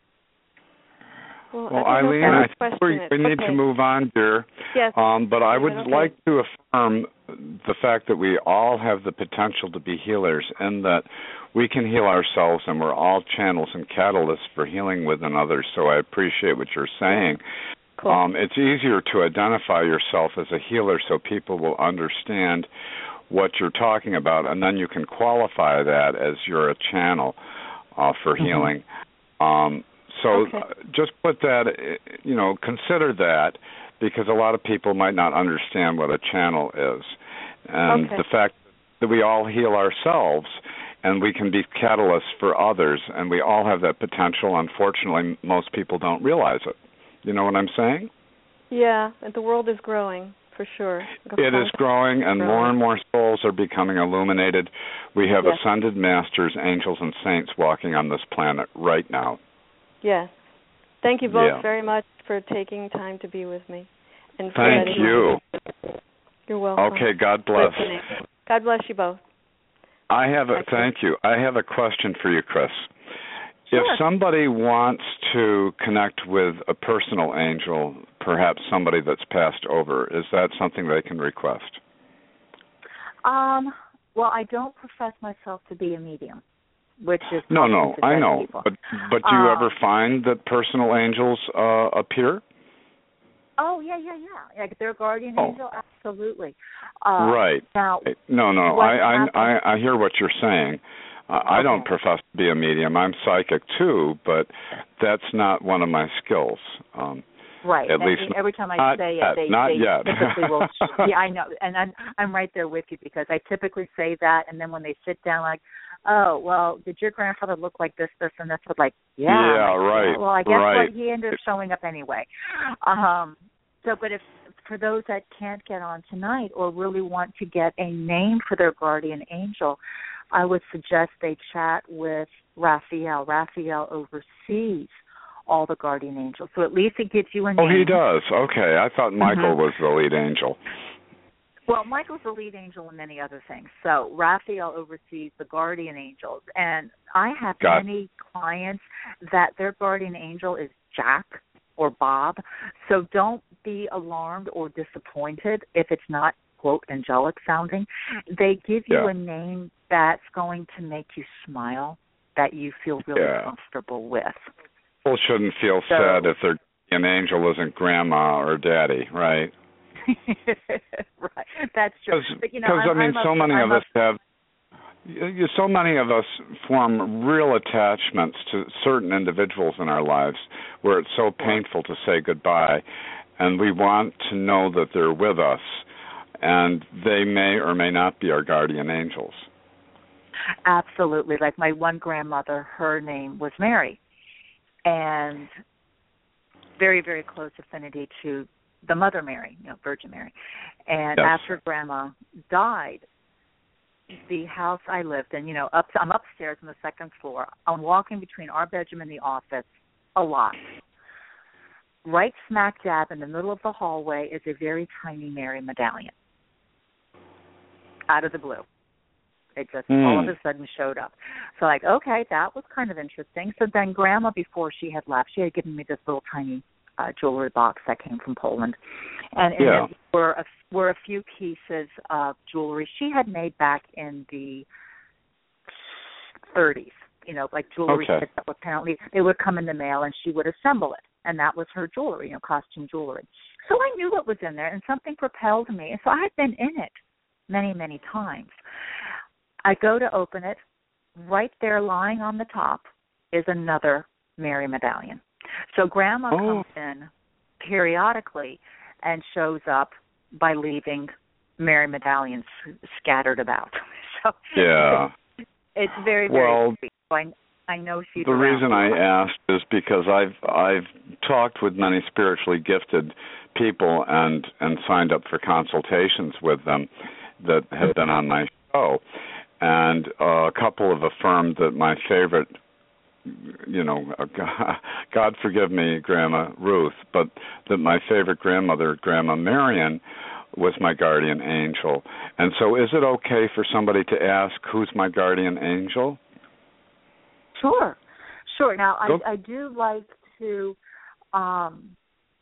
Well,
Well,
I
Eileen, I think we, we need
okay.
to move on, dear.
Yes.
Um, but I would
okay.
like to affirm the fact that we all have the potential to be healers and that we can heal ourselves, and we're all channels and catalysts for healing within others. So I appreciate what you're saying.
Cool.
Um, it's easier to identify yourself as a healer so people will understand what you're talking about, and then you can qualify that as you're a channel uh, for
mm-hmm.
healing. Um, so
okay.
just put that, you know, consider that, because a lot of people might not understand what a channel is. And
okay.
the fact that we all heal ourselves and we can be catalysts for others, and we all have that potential. Unfortunately, most people don't realize it. You know what I'm saying?
Yeah, and the world is growing, for sure.
It is growing, and
growing.
more and more souls are becoming illuminated. We have
yes.
ascended masters, angels, and saints walking on this planet right now.
Yes. Thank you both
yeah.
very much for taking time to be with me. And
Thank you.
You're welcome.
Okay, God bless.
Listening. God bless you both.
I have a, thank you. I have a question for you, Chris.
Sure.
If somebody wants to connect with a personal angel, perhaps somebody that's passed over, is that something they can request?
Um, well, I don't profess myself to be a medium, which is
no, no, I know.
People.
But but do you
um,
ever find that personal angels uh, appear?
Oh yeah, yeah, yeah. Like their guardian
oh.
angel, absolutely. Uh,
right.
Now,
no, no. I, I I I hear what you're saying. Uh,
okay.
I don't profess to be a medium. I'm psychic too, but that's not one of my skills. Um,
Right.
At
and
least
every time I
not
say
yet,
it, they,
not
they
yet.
typically will. Yeah, I know, and I'm I'm right there with you because I typically say that, and then when they sit down, like, oh, well, did your grandfather look like this, this, and this? Like, yeah,
yeah,
like,
right.
Yeah, well, I guess
right.
what he ended up showing up anyway. Um. So, but if for those that can't get on tonight or really want to get a name for their guardian angel, I would suggest they chat with Raphael. Raphael oversees all the guardian angels. So at least it gives you a name.
Oh, he does. Okay. I thought Michael
mm-hmm.
was the lead angel.
Well, Michael's the lead angel in many other things. So Raphael oversees the guardian angels. And I have
Got
many clients that their guardian angel is Jack or Bob. So don't be alarmed or disappointed if it's not, quote, angelic sounding. They give you
yeah.
a name that's going to make you smile, that you feel really
yeah.
comfortable with.
People shouldn't feel
so,
sad if their an angel isn't grandma or daddy, right?
Right, that's true. Because you know,
I mean,
I'm
so
a,
many
I'm
of
a,
us have. You, so many of us form real attachments to certain individuals in our lives, where it's so painful to say goodbye, and we want to know that they're with us, and they may or may not be our guardian angels.
Absolutely. Like my one grandmother, her name was Mary. And very, very close affinity to the Mother Mary, you know, Virgin Mary. And
yes.
after Grandma died, the house I lived in, you know, up I'm upstairs on the second floor. I'm walking between our bedroom and the office a lot. Right smack dab in the middle of the hallway is a very tiny Mary medallion. Out of the blue. It just mm. all of a sudden showed up. So like, okay, that was kind of interesting. So then Grandma, before she had left, she had given me this little tiny uh, jewelry box that came from Poland. And, and
yeah.
it were a, were a few pieces of jewelry she had made back in the thirties. You know, like jewelry
okay.
kits that would apparently, they would come in the mail and she would assemble it. And that was her jewelry, you know, costume jewelry. So I knew what was in there and something propelled me. And so I had been in it many, many times. I go to open it. Right there lying on the top is another Mary medallion. So Grandma
oh.
comes in periodically and shows up by leaving Mary medallions scattered about. So
yeah.
It's, it's very, very
well,
sweet. So I, I know she's
The
around.
reason I asked is because I've I've talked with many spiritually gifted people and, and signed up for consultations with them that have been on my show. And uh, a couple have affirmed that my favorite, you know, God forgive me, Grandma Ruth, but that my favorite grandmother, Grandma Marion, was my guardian angel. And so is it okay for somebody to ask, who's my guardian angel?
Sure. Sure. Now, I, I do like to um,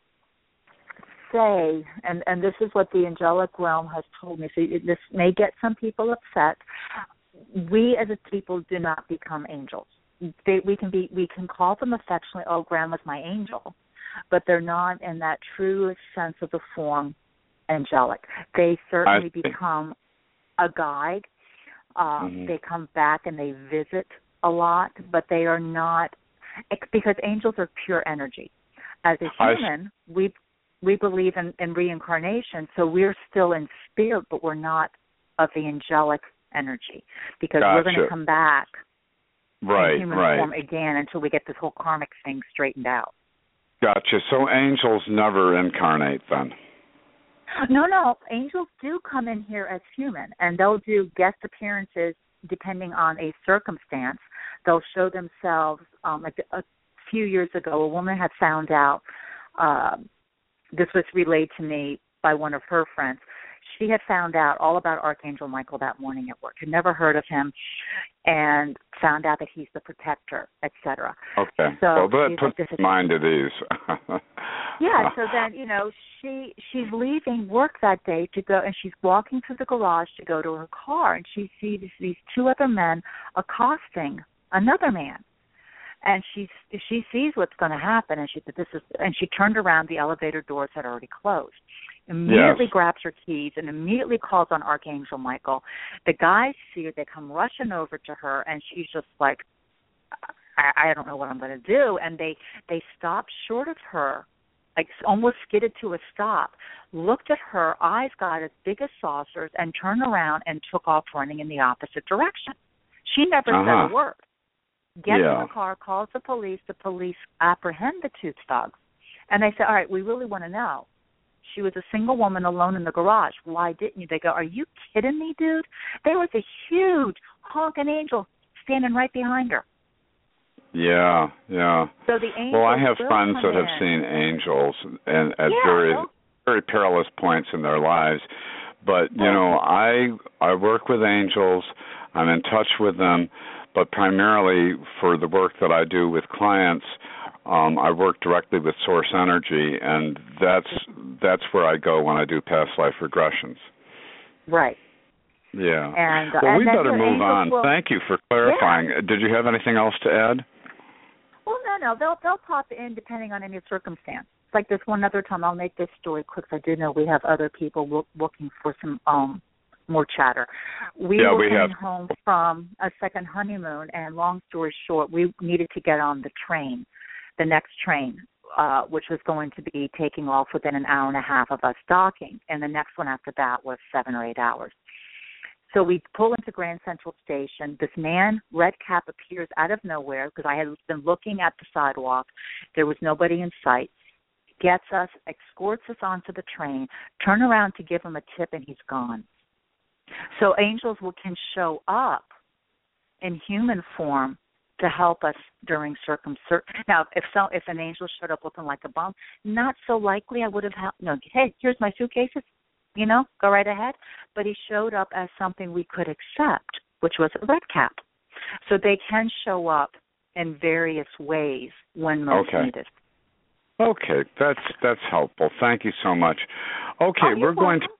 say, and, and this is what the angelic realm has told me, so this may get some people upset, we as a people do not become angels. They, we can be, we can call them affectionately, oh, Grandma's my angel, but they're not in that true sense of the form angelic. They certainly become a guide. Uh, mm-hmm. They come back and they visit a lot, but they are not, because angels are pure energy. As a human, we we believe in, in reincarnation, so we're still in spirit, but we're not of the angelic energy because
gotcha.
we're going to come back
right,
in human
right.
form again until we get this whole karmic thing straightened out.
Gotcha. So angels never incarnate then?
No, no. Angels do come in here as human, and they'll do guest appearances depending on a circumstance. They'll show themselves. Um, like a few years ago, a woman had found out, uh, this was relayed to me by one of her friends. She had found out all about Archangel Michael that morning at work, had never heard of him, and found out that he's the protector, et cetera.
Okay.
So
well, that puts
like,
mind at ease.
Yeah, so then, you know, she she's leaving work that day to go, and she's walking through the garage to go to her car, and she sees these two other men accosting another man. And she she sees what's going to happen, and she this is and she turned around. The elevator doors had already closed. Immediately
yes.
grabs her keys and immediately calls on Archangel Michael. The guys see her; they come rushing over to her, and she's just like, I, I don't know what I'm going to do. And they they stop short of her, like almost skidded to a stop. Looked at her, eyes got as big as saucers, and turned around and took off running in the opposite direction. She never
uh-huh.
said a word. Gets
yeah.
in the car, calls the police. The police apprehend the two thugs. And they say, all right, we really want to know. She was a single woman alone in the garage. Why didn't you? They go, are you kidding me, dude? There was a huge honking angel standing right behind her.
Yeah, yeah.
So the angels
well, I have
will
friends
come
that have
in.
seen angels and at
yeah,
very,
well,
very perilous points in their lives. But, you
well,
know, I I work with angels. I'm in touch with them. But primarily for the work that I do with clients, um, I work directly with source energy, and that's that's where I go when I do past life regressions.
Right.
Yeah.
And, uh,
well,
and
we better move on.
Will,
Thank you for clarifying.
Yeah.
Did you have anything else to add?
Well, no, no. They'll they'll pop in depending on any circumstance. It's like this one other time. I'll make this story quick. I do know we have other people look, looking for some um. more chatter. We
yeah,
were
we
coming
have.
home from a second honeymoon, and long story short, we needed to get on the train, the next train, uh, which was going to be taking off within an hour and a half of us docking, and the next one after that was seven or eight hours. So we pull into Grand Central Station. This man, red cap, appears out of nowhere because I had been looking at the sidewalk. There was nobody in sight. Gets us, escorts us onto the train, turn around to give him a tip, and he's gone. So angels will, can show up in human form to help us during circumcision. Now, if so, if an angel showed up looking like a bum, not so likely I would have helped. No, hey, here's my suitcases. You know, go right ahead. But he showed up as something we could accept, which was a red cap. So they can show up in various ways when most
okay.
needed.
Okay, that's that's helpful. Thank you so much. Okay,
oh,
we're going
welcome.
to.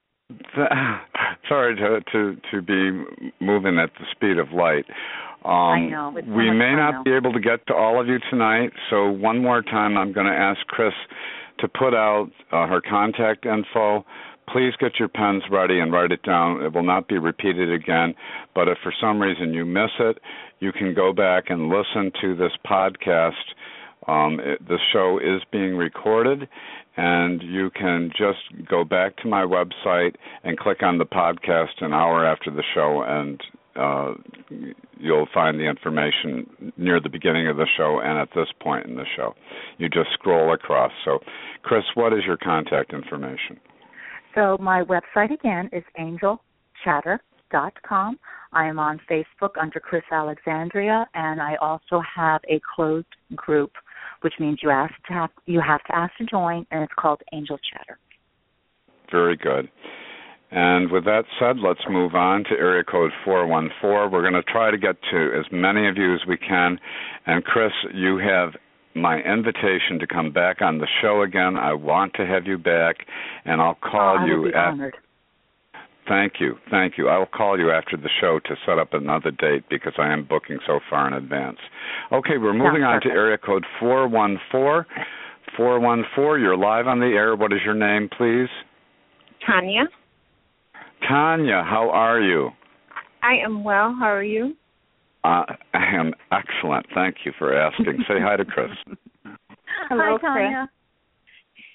Sorry to, to to be moving at the speed of light. Um,
I know. It's so
we
much
may
fun
not
now.
be able to get to all of you tonight, so one more time I'm going to ask Chris to put out uh, her contact info. Please get your pens ready and write it down. It will not be repeated again, but if for some reason you miss it, you can go back and listen to this podcast. Um, it, the show is being recorded, and you can just go back to my website and click on the podcast an hour after the show, and uh, you'll find the information near the beginning of the show and at this point in the show. You just scroll across. So, Chris, what is your contact information?
So my website, again, is angel chatter dot com. I am on Facebook under Chris Alexandria, and I also have a closed group, which means you ask to have, you have to ask to join, and it's called Angel Chatter.
Very good. And with that said, let's move on to area code four one four. We're going to try to get to as many of you as we can. And Chris, you have my invitation to come back on the show again. I want to have you back, and I'll call
oh, I
you.
would be
at,
honored.
Thank you, thank you. I will call you after the show to set up another date because I am booking so far in advance. Okay, we're moving on to area code four one four. four one four, you're live on the air. What is your name, please?
Tanya.
Tanya, how are you?
I am well. How are you?
Uh, I am excellent. Thank you for asking. Say hi to Chris.
Hello,
hi, Tanya.
Chris.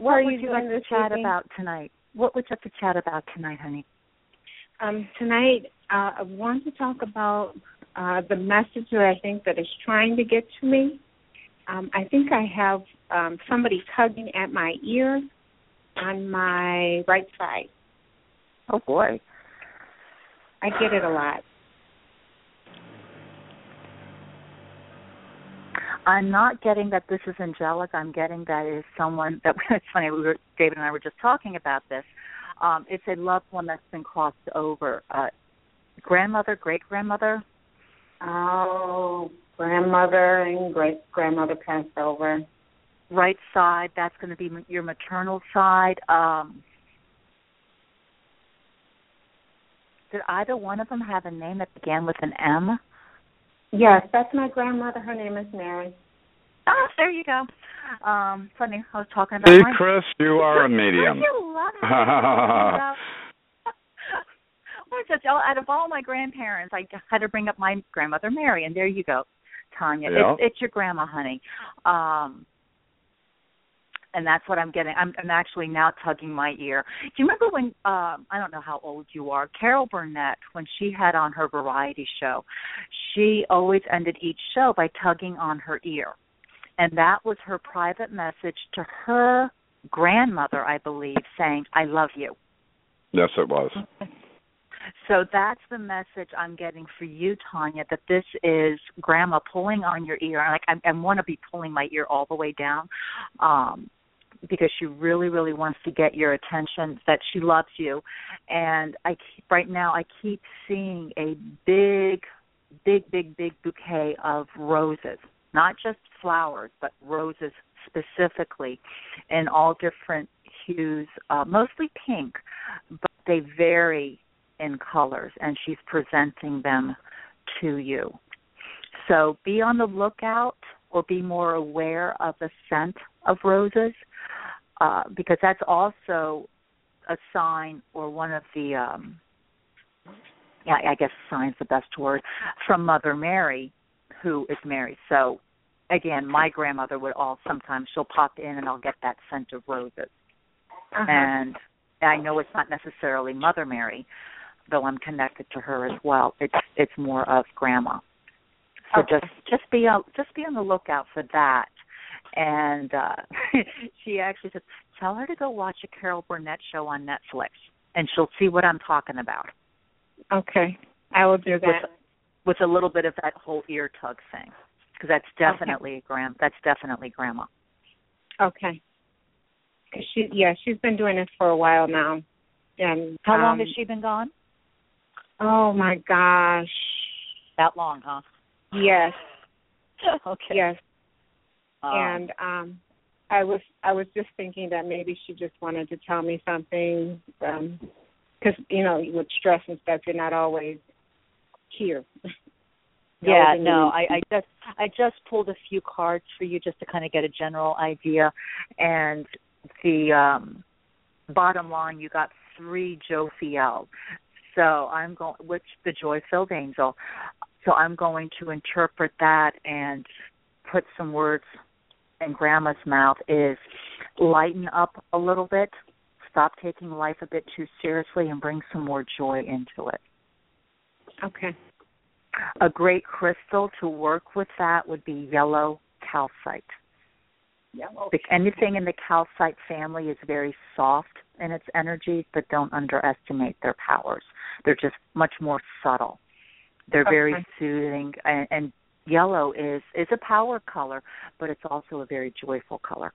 what
are
would
you
you
doing
like to
this
chat
evening?
about tonight? What would you like to chat about tonight, honey?
Um, tonight, uh, I want to talk about uh, the message that I think that is trying to get to me. Um, I think I have um, somebody tugging at my ear on my right side.
Oh, boy.
I get it a lot.
I'm not getting that this is angelic. I'm getting that it is someone that, it's funny, we were, David and I were just talking about this. Um, it's a loved one that's been crossed over. Uh, grandmother, great-grandmother?
Oh, grandmother and great-grandmother passed over.
Right side, that's going to be your maternal side. Um, did either one of them have a name that began with an M?
Yes, that's my grandmother. Her name is Mary.
Oh, there you go. Um, funny, I was talking about
See,
mine.
Chris, you are a medium.
You love it. I was just, out of all my grandparents, I had to bring up my grandmother, Mary, and there you go, Tanya.
Yeah.
It's, it's your grandma, honey. Um, and that's what I'm getting. I'm, I'm actually now tugging my ear. Do you remember when, um, I don't know how old you are, Carol Burnett, when she had on her variety show, she always ended each show by tugging on her ear. And that was her private message to her grandmother, I believe, saying, I love you.
Yes, it was.
So that's the message I'm getting for you, Tanya, that this is Grandma pulling on your ear. Like I, I want to be pulling my ear all the way down um, because she really, really wants to get your attention, that she loves you. And I keep, right now I keep seeing a big, big, big, big bouquet of roses, not just flowers, but roses specifically in all different hues, uh, mostly pink, but they vary in colors, and she's presenting them to you. So be on the lookout or be more aware of the scent of roses uh, because that's also a sign or one of the, um, yeah, I guess sign's the best word, from Mother Mary, who is Mary. So, again, my grandmother would all sometimes, she'll pop in and I'll get that scent of roses. Uh-huh. And I know it's not necessarily Mother Mary, though I'm connected to her as well. It's it's more of Grandma. So okay. just just be out, just be on the lookout for that. And uh, she actually said, tell her to go watch a Carol Burnett show on Netflix, and she'll see what I'm talking about.
Okay, I will do that.
With, with a little bit of that whole ear tug thing, because that's definitely okay. grand. That's definitely Grandma.
Okay. She yeah, she's been doing this for a while now. And
how long
um,
has she been gone?
Oh my gosh.
That long, huh?
Yes.
Okay.
Yes.
Um,
and um I was I was just thinking that maybe she just wanted to tell me something um cuz you know, with stress and stuff you're not always here.
Yeah, no, I, I just I just pulled a few cards for you just to kind of get a general idea, and the um bottom line, you got three Jophiel. So I'm going, which the joy-filled angel. So I'm going to interpret that and put some words in Grandma's mouth is lighten up a little bit, stop taking life a bit too seriously, and bring some more joy into it.
Okay.
A great crystal to work with that would be yellow calcite.
Yellow.
Anything in the calcite family is very soft in its energy, but don't underestimate their powers. They're just much more subtle. They're
okay.
very soothing, and, and yellow is, is a power color, but it's also a very joyful color.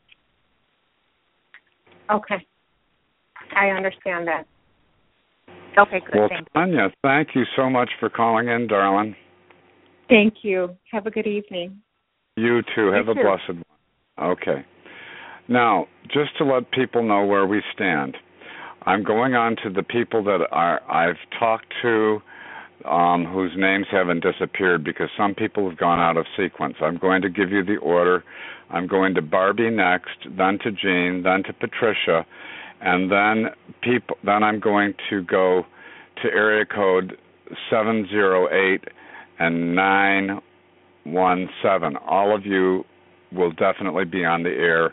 Okay. I understand that.
Okay, good.
Well,
thank
Tanya,
you.
thank you so much for calling in, darling.
Thank you. Have a good evening.
You too. Have
you
a
too.
blessed one. Okay. Now, just to let people know where we stand, I'm going on to the people that are I've talked to um, whose names haven't disappeared because some people have gone out of sequence. I'm going to give you the order. I'm going to Barbie next, then to Jean, then to Patricia, and then people. Then I'm going to go to area code seven zero eight and nine one seven. All of you will definitely be on the air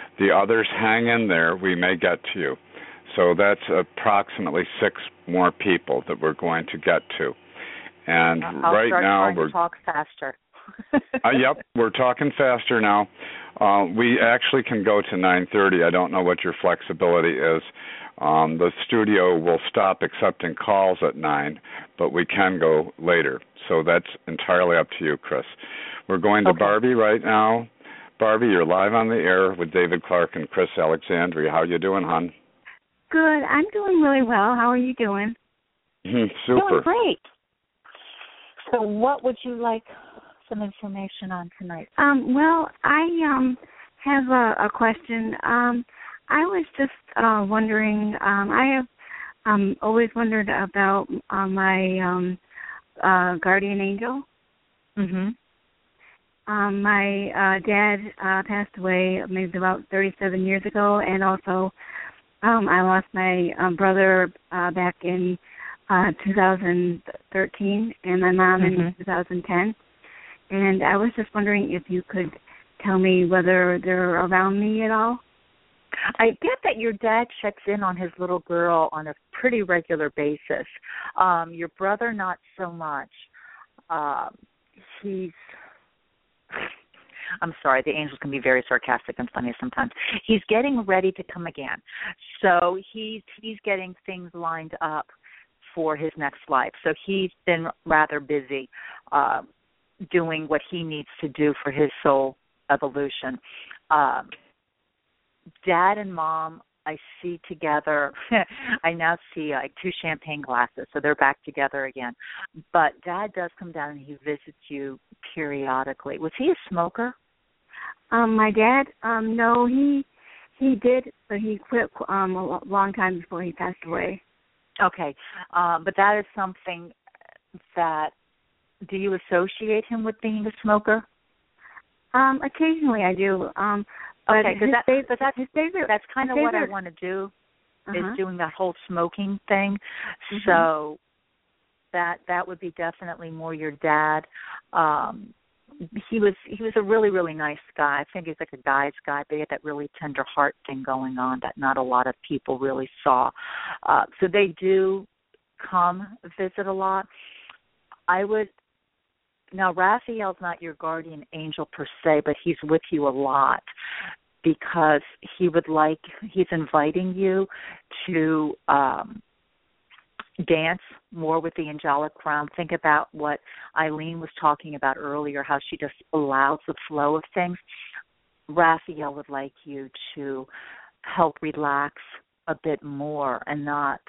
The others, hang in there. We may get to you. So that's approximately six more people that we're going to get to. And
I'll
right
start
now
trying
we're
to talk faster.
uh, yep, we're talking faster now. Uh, we actually can go to nine thirty. I don't know what your flexibility is. Um, the studio will stop accepting calls at nine, but we can go later. So that's entirely up to you, Chris. We're going to
okay.
Barbie right now. Barbie, you're live on the air with David Clark and Chris Alexandria. How you doing, hon?
Good. I'm doing really well. How are you doing?
Super.
Doing great. So what would you like some information on tonight?
Um, well, I um, have a, a question. Um, I was just uh, wondering, um, I have um, always wondered about uh, my um, uh, guardian angel.
Mm-hmm.
Um, my uh, dad uh, passed away maybe about thirty-seven years ago, and also um, I lost my um, brother uh, back in uh, two thousand thirteen, and my mom
mm-hmm.
in two thousand ten. And I was just wondering if you could tell me whether they're around me at all.
I get that your dad checks in on his little girl on a pretty regular basis. Um, your brother, not so much. Um, he's, I'm sorry, the angels can be very sarcastic and funny sometimes. He's getting ready to come again. So he's, he's getting things lined up for his next life. So he's been rather busy uh, doing what he needs to do for his soul evolution. Um, Dad and Mom, I see together. I now see like two champagne glasses, so they're back together again. But Dad does come down and he visits you periodically. Was he a smoker?
Um, my dad, um, no, he he did, but he quit um, a long time before he passed away.
Okay, uh, but that is something that. Do you associate him with being a smoker?
Um, occasionally I do. Um, but
okay, because that,
favorite,
that's
his favorite,
that's kind of what I
favorite.
want to do
uh-huh.
is doing that whole smoking thing.
Mm-hmm.
So that that would be definitely more your dad. Um, he was he was a really really nice guy. I think he's like a guy's guy, but he had that really tender heart thing going on that not a lot of people really saw. Uh, so they do come visit a lot. I would. Now, Raphael's not your guardian angel per se, but he's with you a lot because he would like, he's inviting you to um, dance more with the angelic realm. Think about what Eileen was talking about earlier, how she just allows the flow of things. Raphael would like you to help relax a bit more and not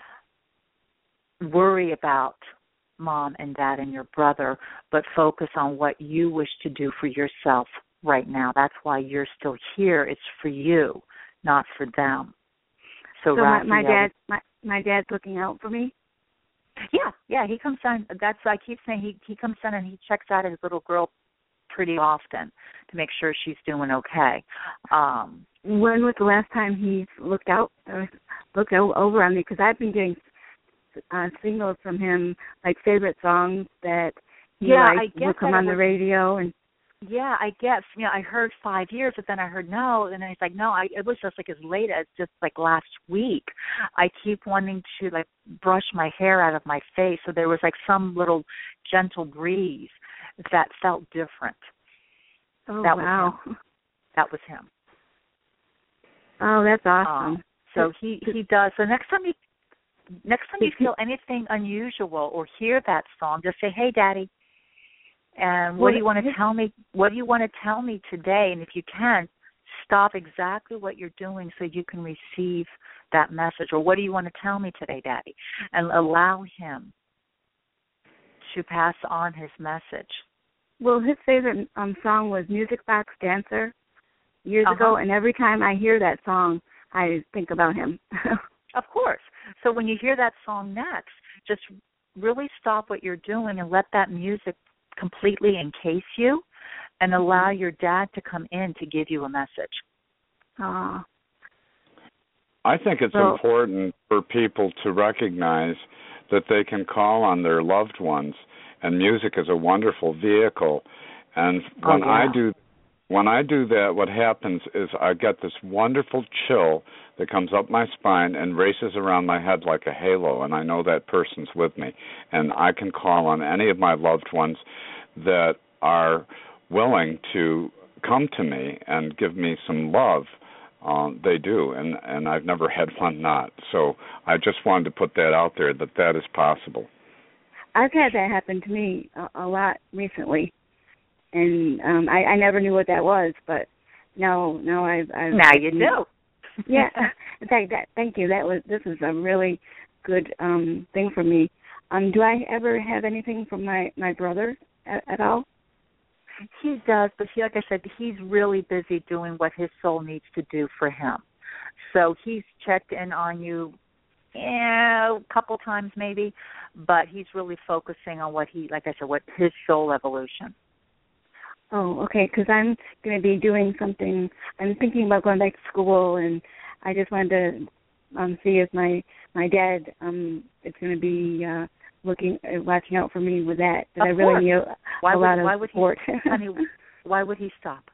worry about Mom and Dad and your brother, but focus on what you wish to do for yourself right now. That's why you're still here. It's for you, not for them. So,
so
Raphael,
my, my dad, my my dad's looking out for me.
Yeah, yeah. He comes down. That's I keep saying he he comes down and he checks out his little girl pretty often to make sure she's doing okay. Um,
when was the last time he looked out or looked over on me? Because I've been getting Uh, singles from him, like favorite songs that he
yeah,
likes,
I guess
will come on
was,
the radio. And
yeah, I guess. You know, I heard five years, but then I heard no, and then he's like, no, I, it was just like as late as just like last week. I keep wanting to like brush my hair out of my face, so there was like some little gentle breeze that felt different.
Oh,
that
wow.
Was him. That was him.
Oh, that's awesome.
Um, so he, he does. So next time you Next time you feel anything unusual or hear that song, just say, "Hey, Daddy," and what do you want to tell me? What do you want to tell me today? And if you can, stop exactly what you're doing so you can receive that message. Or what do you want to tell me today, Daddy? And allow him to pass on his message.
Well, his favorite um, song was Music Box Dancer years
uh-huh.
ago, and every time I hear that song, I think about him.
Of course. So when you hear that song next, just really stop what you're doing and let that music completely encase you and allow your dad to come in to give you a message.
Oh.
I think it's
well,
important for people to recognize that they can call on their loved ones, and music is a wonderful vehicle. And when
oh, yeah.
I do when I do that, what happens is I get this wonderful chill that comes up my spine and races around my head like a halo, and I know that person's with me. And I can call on any of my loved ones that are willing to come to me and give me some love. Uh, they do, and, and I've never had one not. So I just wanted to put that out there, that that is possible.
I've had that happen to me a, a lot recently, and um, I, I never knew what that was, but now, now I've, I've
now you do.
Yeah, in fact, that, thank you. That was this is a really good um, thing for me. Um, do I ever have anything from my, my brother at, at all?
He does, but he, like I said, he's really busy doing what his soul needs to do for him. So he's checked in on you yeah, a couple times maybe, but he's really focusing on what he, like I said, what his soul evolution.
Oh, okay, because I'm going to be doing something. I'm thinking about going back to school, and I just wanted to um, see if my my dad um, is going to be uh, looking, uh, watching out for me with that. That I really need a,
why
a
would,
lot of
why would
support.
He, honey, why would he stop?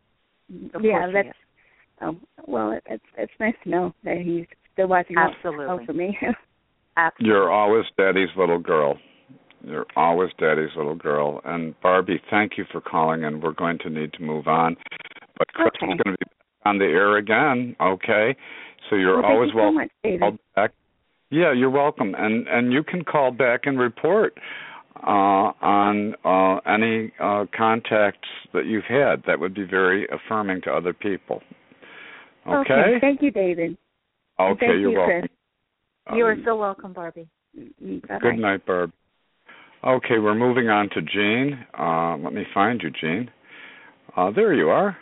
Of
yeah, that's. Oh, well, it, it's it's nice to know that he's still watching
Absolutely.
out, out for me.
Absolutely.
You're always Daddy's little girl. You're always Daddy's little girl. And, Barbie, thank you for calling, and we're going to need to move on. But Chris
okay.
is going to be on the air again, okay? So you're
well,
always
thank you
welcome
so much, David.
to call back. Yeah, you're welcome. And and you can call back and report uh, on uh, any uh, contacts that you've had. That would be very affirming to other people. Okay?
Okay. Thank you, David.
Okay,
thank
you're
you,
welcome.
Chris.
You are so welcome, Barbie.
Bye-bye.
Good night, Barb. Okay, we're moving on to Jean. Uh, let me find you, Jean. Uh, there you are.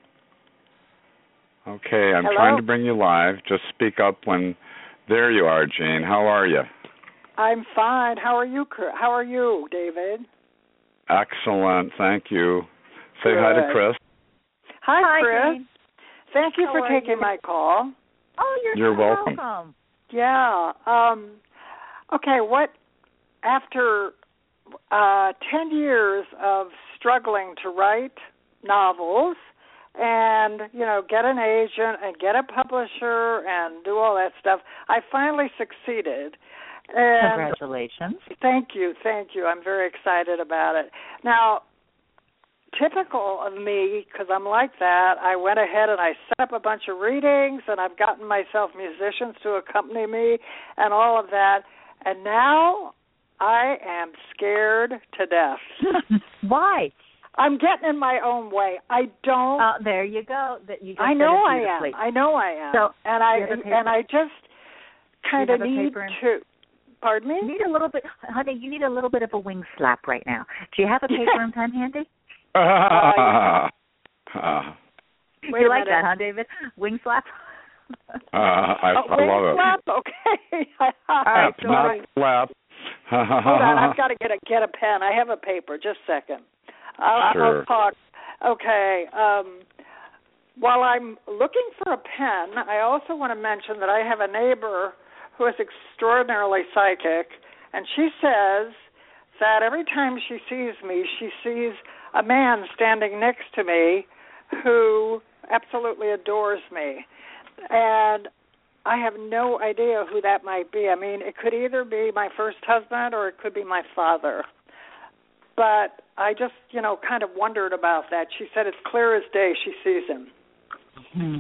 Okay, I'm
Hello?
trying to bring you live. Just speak up when... There you are, Jean. How are you?
I'm fine. How are you, How are you, David?
Excellent. Thank you. Say
Good.
hi to Chris.
Hi,
Hi,
Chris.
Jane.
Thank you
How
for
are
taking
you?
my call.
Oh, you're,
You're
so
welcome.
welcome.
Yeah. Um, okay, what... After uh, ten years of struggling to write novels and, you know, get an agent and get a publisher and do all that stuff, I finally succeeded. And
Congratulations.
Thank you, thank you. I'm very excited about it. Now, typical of me, because I'm like that, I went ahead and I set up a bunch of readings, and I've gotten myself musicians to accompany me and all of that, and now I am scared to death.
Why?
I'm getting in my own way. I don't.
Uh, there you go. That you just
I
said
know
it
I
beautifully.
am. I know I am.
So,
and I
do you have a paper?
and I just kind
Do
of
you have a
need
paper in-
to. Pardon me?
You need a little bit, honey. You need a little bit of a wing slap right now. Do you have a paper and pen handy?
Uh,
Wait
you
a
like
minute.
that, huh, David? Wing slap.
uh, I,
Oh,
I
wing
love it.
slap? Okay.
Slap,
So
not
I-
slap.
Hold on, I've got to get a get a pen. I have a paper. Just a second. I'll,
Sure.
I'll talk. Okay. Um, while I'm looking for a pen, I also want to mention that I have a neighbor who is extraordinarily psychic, and she says that every time she sees me, she sees a man standing next to me who absolutely adores me. And I have no idea who that might be. I mean, it could either be my first husband or it could be my father. But I just, you know, kind of wondered about that. She said it's clear as day she sees him.
Hmm.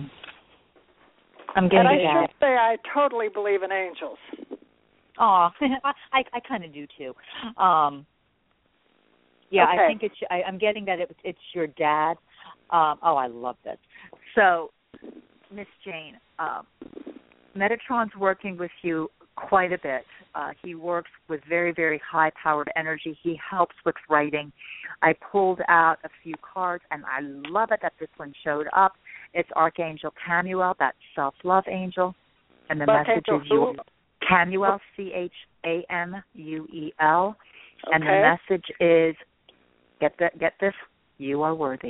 I'm getting
And I
that.
should say I totally believe in angels.
Oh, I I kind of do too. Um, yeah,
Okay.
I think it's. I, I'm getting that it, it's your dad. Um, oh, I love this. So, Miss Jane, um, Metatron's working with you quite a bit. Uh, he works with very, very high-powered energy. He helps with writing. I pulled out a few cards, and I love it that this one showed up. It's Archangel Camuel, that self-love angel, and the message
Archangel
is you.
who?
Camuel, C H A M U E L, and
Okay.
the message is, get that, get this, you are worthy.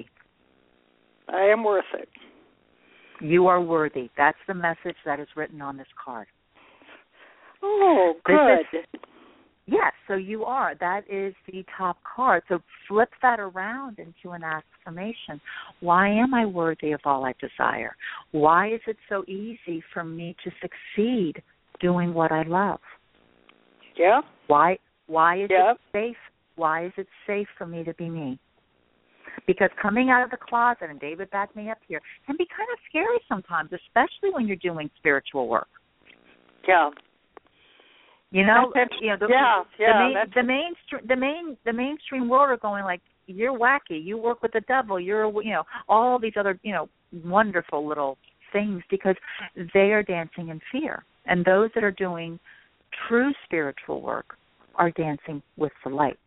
I am worth it.
You are worthy. That's the message that is written on this card.
Oh,
This
good.
is, Yes, so you are. That is the top card. So flip that around into an affirmation. Why am I worthy of all I desire? Why is it so easy for me to succeed doing what I love?
Yeah.
Why why is
yeah.
it safe? Why is it safe for me to be me? Because coming out of the closet, and David backed me up here, can be kind of scary sometimes, especially when you're doing spiritual work.
Yeah.
You know,
that's
you know, the,
yeah, yeah,
the main,
that's...
the mainstream, the main, the mainstream world are going like, you're wacky, you work with the devil, you're, you know, all these other, you know, wonderful little things, because they are dancing in fear, and those that are doing true spiritual work are dancing with the light.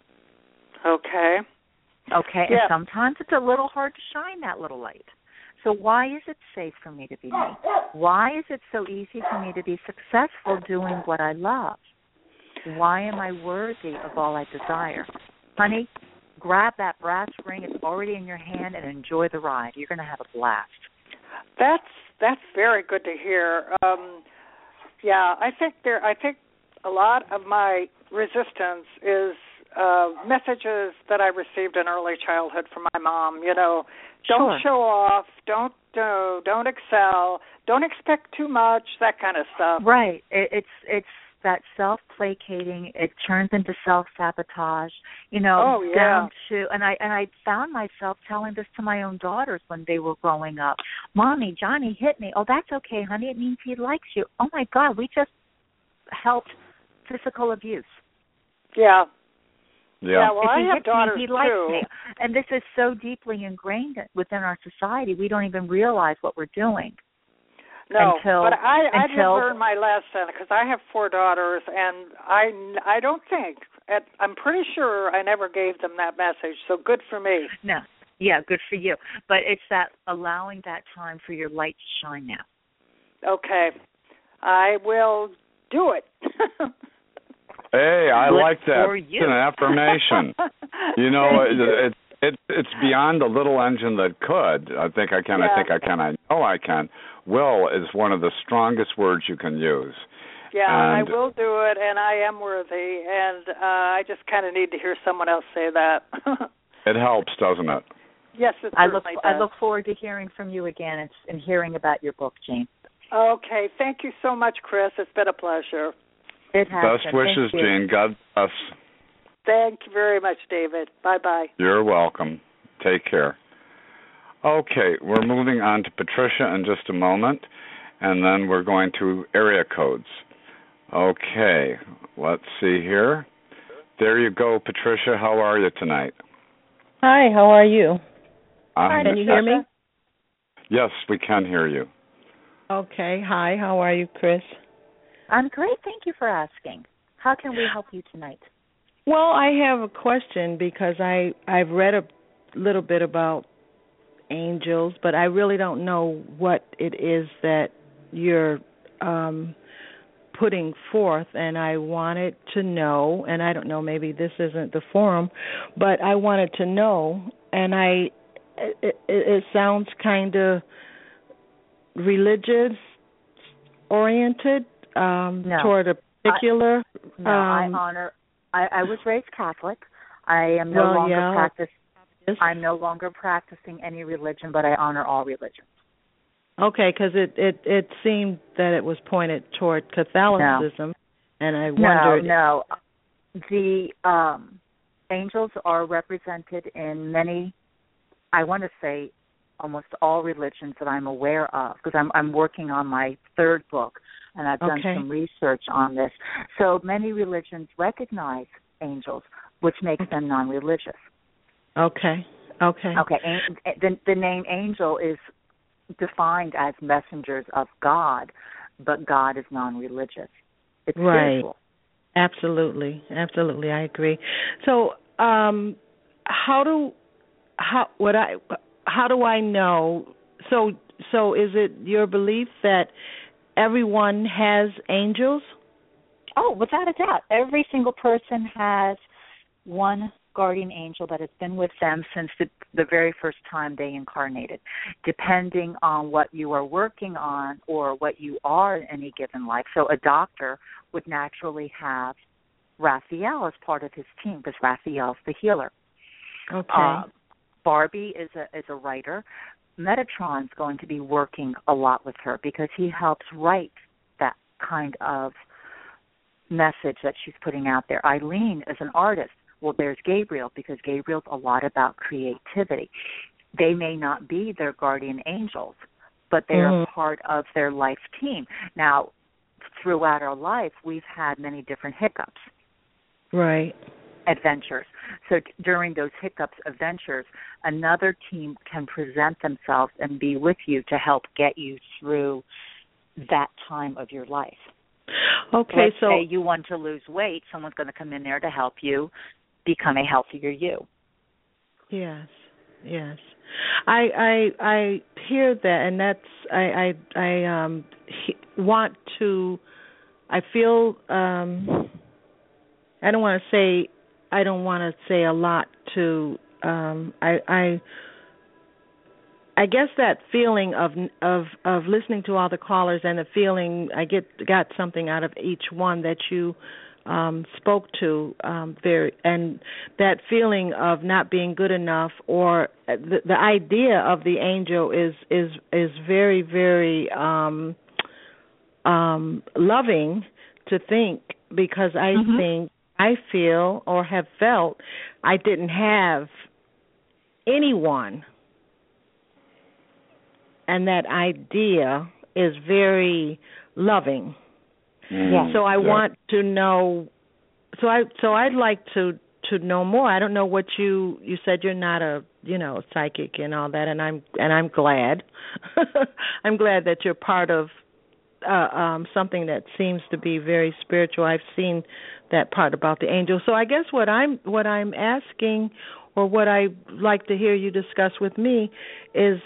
Okay.
Okay,
yeah.
and sometimes it's a little hard to shine that little light. So why is it safe for me to be me? Why is it so easy for me to be successful doing what I love? Why am I worthy of all I desire? Honey, grab that brass ring. It's already in your hand, and enjoy the ride. You're going to have a blast.
That's that's very good to hear. Um, yeah, I think there. I think a lot of my resistance is uh, messages that I received in early childhood from my mom. You know. Don't
sure.
show off. Don't uh, don't excel. Don't expect too much. That kind of stuff.
Right. It, it's it's that self-placating. It turns into self-sabotage. You know,
oh, yeah.
down to and I and I found myself telling this to my own daughters when they were growing up. Mommy, Johnny hit me. Oh, that's okay, honey. It means he likes you. Oh my God, we just helped physical abuse.
Yeah.
Yeah.
yeah, well, I have daughters,
me, he likes
too.
Me. And this is so deeply ingrained within our society, we don't even realize what we're doing.
No,
until,
but I, I
until,
did learn my lesson, because I have four daughters, and I, I don't think, I'm pretty sure I never gave them that message, so good for me.
No, yeah, good for you. But it's that allowing that time for your light to shine now.
Okay, I will do it.
Hey, I
Good
like that.
For you.
It's an affirmation. You know, it, it, it, it's beyond a little engine that could. I think I can,
yeah.
I think I can, I know I can. Will is one of the strongest words you can use.
Yeah,
and
I will do it, and I am worthy, and uh, I just kind of need to hear someone else say that.
It helps, doesn't it?
Yes, it
I look,
certainly
I
does.
look forward to hearing from you again and, and hearing about your book, Jane.
Okay, thank you so much, Chris. It's been a pleasure.
It has
Best
been.
wishes,
Thank you.
Jane. God bless.
Thank you very much, David. Bye-bye.
You're welcome. Take care. Okay, we're moving on to Patricia in just a moment, and then we're going to area codes. Okay, let's see here. There you go, Patricia. How are you tonight?
Hi, how are you?
Hi,
can you hear me?
Yes, we can hear you.
Okay, hi, how are you, Chris?
I'm great. Thank you for asking. How can we help you tonight?
Well, I have a question because I, I've read a little bit about angels, but I really don't know what it is that you're um, putting forth, and I wanted to know, and I don't know, maybe this isn't the forum, but I wanted to know, and I it, it, it sounds kind of religious-oriented. Um,
no.
toward a particular.
I, no,
um,
I honor. I, I was raised Catholic. I am no
well,
longer
yeah.
practice. I'm no longer practicing any religion, but I honor all religions.
Okay, because it, it it seemed that it was pointed toward Catholicism,
no.
and I wondered.
No, no. The um, angels are represented in many. I want to say almost all religions that I'm aware of, because I'm I'm working on my third book. And I've done
okay.
some research on this. So many religions recognize angels, which makes them non-religious.
Okay. Okay.
Okay. The, the name angel is defined as messengers of God, but God is non-religious. It's
right.
spiritual.
Absolutely. Absolutely. I agree. So, um, how do how what I how do I know? So so is it your belief that everyone has angels?
Oh, without a doubt. Every single person has one guardian angel that has been with them since the, the very first time they incarnated. Depending on what you are working on or what you are in any given life. So a doctor would naturally have Raphael as part of his team because Raphael's the healer.
Okay.
Uh, Barbie is a is a writer. Metatron's going to be working a lot with her because he helps write that kind of message that she's putting out there. Eileen is an artist. Well, there's Gabriel because Gabriel's a lot about creativity. They may not be their guardian angels, but they
mm-hmm.
are part of their life team. Now, throughout our life, we've had many different hiccups.
Right.
Adventures. So t- during those hiccups, adventures, another team can present themselves and be with you to help get you through that time of your life.
Okay,
Let's
so
say you want to lose weight, someone's going to come in there to help you become a healthier you.
Yes, yes. I I I hear that, and that's I I I um he, want to. I feel um. I don't want to say. I don't want to say a lot to. Um, I, I. I guess that feeling of of of listening to all the callers and the feeling I get got something out of each one that you um, spoke to um, very, and that feeling of not being good enough, or the, the idea of the angel is is is very very um, um, loving to think, because I mm-hmm. think. I feel or have felt I didn't have anyone, and that idea is very loving.
Mm,
so I
yeah.
want to know. So I so I'd like to, to know more. I don't know what you you said. You're not a you know psychic and all that, and I'm and I'm glad. I'm glad that you're part of. Uh, um, something that seems to be very spiritual. I've seen that part about the angels. So I guess what I'm what I'm asking, or what I like to hear you discuss with me, is,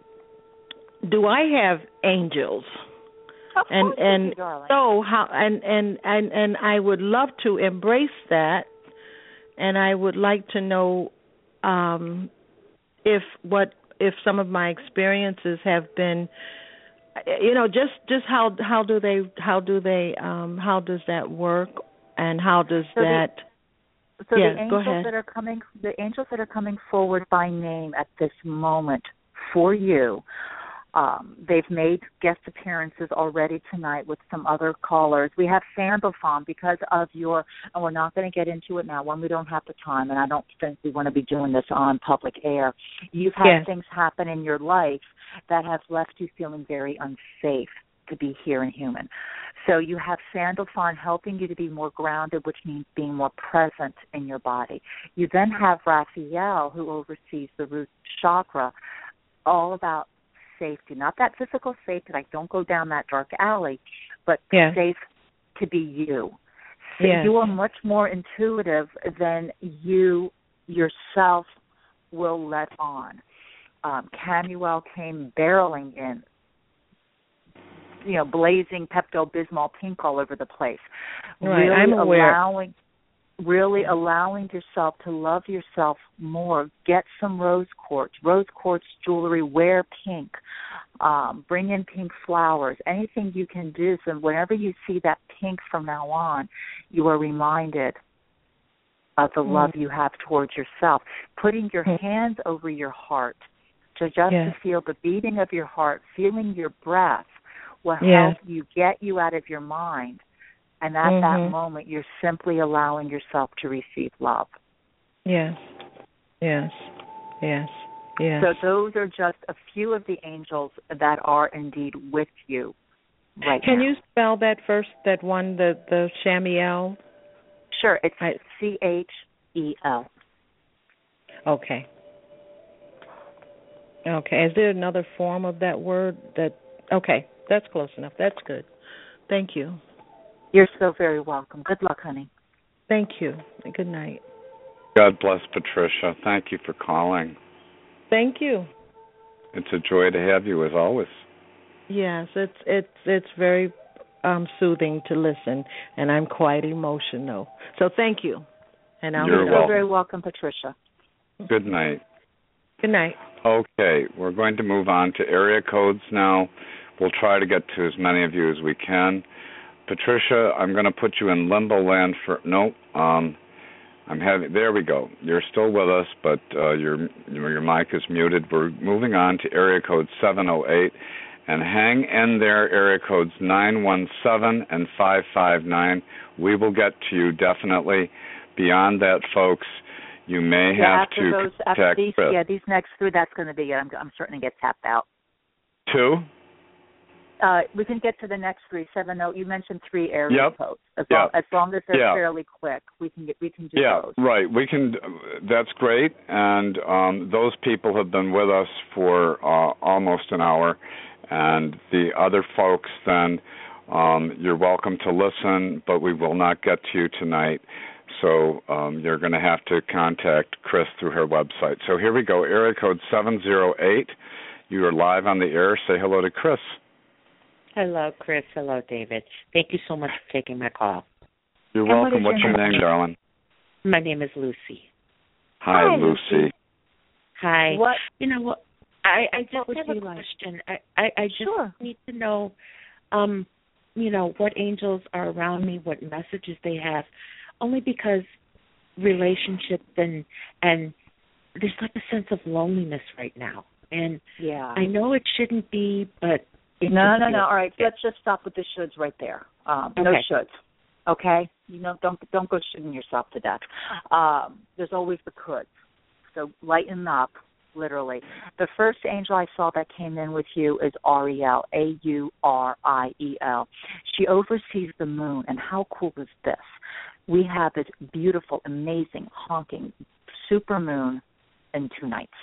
do I have angels?
Of
and
course
and
you do, darling.
so how and, and and and I would love to embrace that, and I would like to know um, if what if some of my experiences have been. You know, just, just how how do they how do they um, how does that work, and how does
so
that?
The, so
yeah,
the
go
angels
ahead.
that are coming, the angels that are coming forward by name at this moment for you. Um, they've made guest appearances already tonight with some other callers. We have Sandalphon because of your, and we're not going to get into it now when we don't have the time, and I don't think we want to be doing this on public air. You've had
yes.
things happen in your life that have left you feeling very unsafe to be here and human. So you have Sandalphon helping you to be more grounded, which means being more present in your body. You then have Raphael, who oversees the root chakra, all about safety, not that physical safety, like don't go down that dark alley, but
yes.
safe to be you. So
yes.
you are much more intuitive than you yourself will let on. Um, Camuel came barreling in, you know, blazing Pepto-Bismol pink all over the place.
Right,
really
I'm aware.
allowing Really allowing yourself to love yourself more. Get some rose quartz, rose quartz jewelry, wear pink, um, bring in pink flowers, anything you can do. So whenever you see that pink from now on, you are reminded of the mm. love you have towards yourself. Putting your mm. hands over your heart to just
yes.
to feel the beating of your heart, feeling your breath will
yes.
help you get you out of your mind. And at
mm-hmm.
that moment, you're simply allowing yourself to receive love.
Yes, yes, yes, yes.
So those are just a few of the angels that are indeed with you right
Can
now.
you spell that first, that one, the, the Shamiel?
Sure, it's
I,
C H E L.
Okay. Okay, is there another form of that word? That Okay, that's close enough. That's good. Thank you.
You're so very welcome. Good luck, honey.
Thank you. Good night.
God bless, Patricia. Thank you for calling.
Thank you.
It's a joy to have you, as always.
Yes, it's it's it's very um, soothing to listen, and I'm quite emotional. So thank you. And I'll
You're
You're
welcome.
very welcome, Patricia.
Good night.
Good night.
Okay, we're going to move on to area codes now. We'll try to get to as many of you as we can. Patricia, I'm going to put you in limbo land for no. Um, I'm having. There we go. You're still with us, but uh, your your mic is muted. We're moving on to area code seven oh eight, and hang in there. Area codes nine one seven and five five nine. We will get to you definitely. Beyond that, folks, you may
yeah,
have
after
to
those,
contact
after these,
Chris.
Yeah, these next three, that's going to be it. I'm, I'm starting to get tapped out.
Two.
Uh, we can get to the next three. Seven oh. You mentioned three area
Yep.
codes. As,
Yep.
long, as long as they're
Yeah.
fairly quick, we can get we can do
Yeah,
those.
right. We can. That's great. And um, those people have been with us for uh, almost an hour. And the other folks, then, um, you're welcome to listen, but we will not get to you tonight. So um, you're going to have to contact Chris through her website. So here we go. Area code seven oh eight. You are live on the air. Say hello to Chris.
Hello, Chris. Hello, David. Thank you so much for taking my call.
You're
And
welcome.
what
What's
is
your
your
name,
name?
darling?
My name is Lucy.
Hi,
Hi,
Lucy.
Lucy.
Hi.
What?
You know what? I, I just
would
have
you
a
like?
question. I, I, I just
Sure.
need to know, um, you know, what angels are around me, what messages they have, only because relationships and and there's like a sense of loneliness right now, and
Yeah.
I know it shouldn't be, but it
No,
just
no, no.
feels-
All right, let's just stop with the shoulds right there. Um, No
Okay.
shoulds. Okay, you know, don't don't go shooting yourself to death. Um, there's always the coulds. So lighten up, literally. The first angel I saw that came in with you is Ariel, A U R I E L. She oversees the moon, and how cool is this? We have this beautiful, amazing, honking super moon in two nights.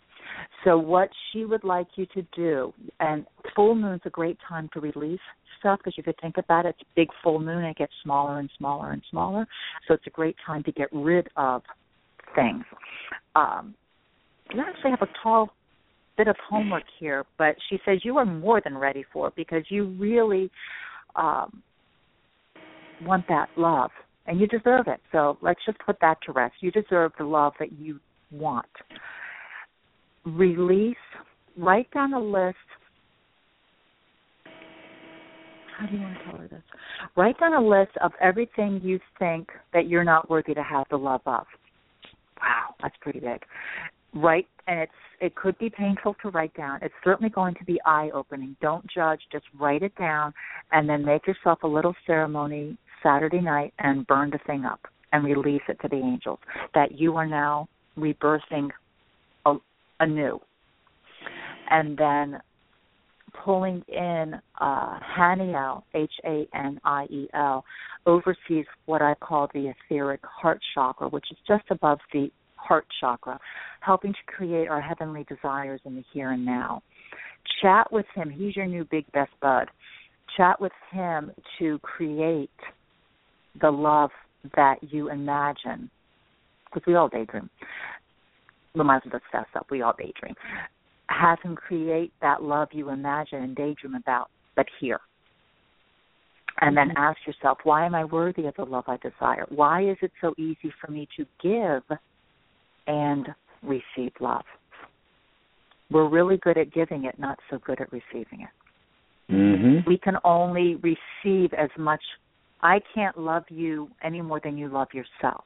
So what she would like you to do, and full moon's a great time to release stuff, because you could think about it, it's a big full moon and it gets smaller and smaller and smaller. So it's a great time to get rid of things. Um, you actually have a tall bit of homework here, but she says you are more than ready for it, because you really um, want that love, and you deserve it. So let's just put that to rest. You deserve the love that you want. Release, write down a list. How do you want to tell her this? Write down a list of everything you think that you're not worthy to have the love of. Wow, that's pretty big. Write, and it's it could be painful to write down. It's certainly going to be eye-opening. Don't judge. Just write it down, and then make yourself a little ceremony Saturday night and burn the thing up and release it to the angels that you are now rebirthing a, anew. And then pulling in uh, Haniel, H A N I E L, oversees what I call the etheric heart chakra, which is just above the heart chakra, helping to create our heavenly desires in the here and now. Chat with him. He's your new big best bud. Chat with him to create the love that you imagine, because we all daydream. We might as well discuss that. We all daydream. Have him create that love you imagine and daydream about, but here. And then ask yourself, why am I worthy of the love I desire? Why is it so easy for me to give and receive love? We're really good at giving it, not so good at receiving it.
Mm-hmm.
We can only receive as much. I can't love you any more than you love yourself.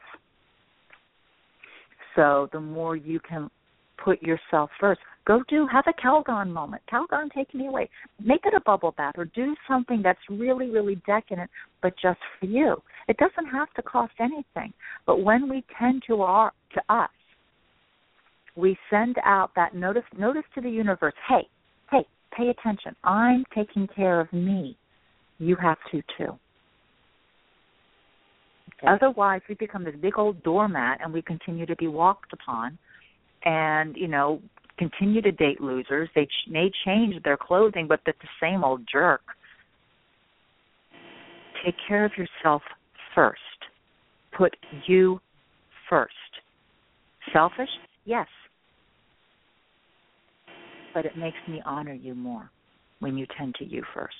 So the more you can put yourself first, go do, have a Calgon moment. Calgon, take me away. Make it a bubble bath, or do something that's really, really decadent, but just for you. It doesn't have to cost anything. But when we tend to our to us, we send out that notice notice to the universe, hey, hey, pay attention. I'm taking care of me. You have to too. Okay. Otherwise, we become this big old doormat, and we continue to be walked upon, and, you know, continue to date losers. They ch- may change their clothing, but they're the same old jerk. Take care of yourself first. Put you first. Selfish? Yes. But it makes me honor you more when you tend to you first.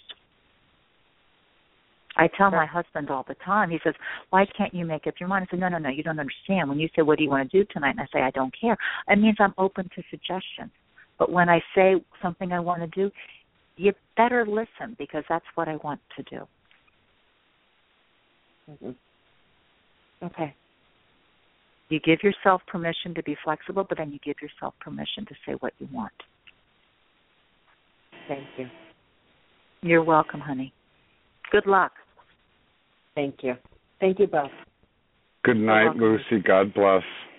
I tell my husband all the time, he says, why can't you make up your mind? I say, no, no, no, you don't understand. When you say, what do you want to do tonight? And I say, I don't care. It means I'm open to suggestions. But when I say something I want to do, you better listen, because that's what I want to do.
Mm-hmm. Okay.
You give yourself permission to be flexible, but then you give yourself permission to say what you want.
Thank you.
You're welcome, honey. Good luck.
Thank you. Thank you both.
Good night, Lucy. God bless.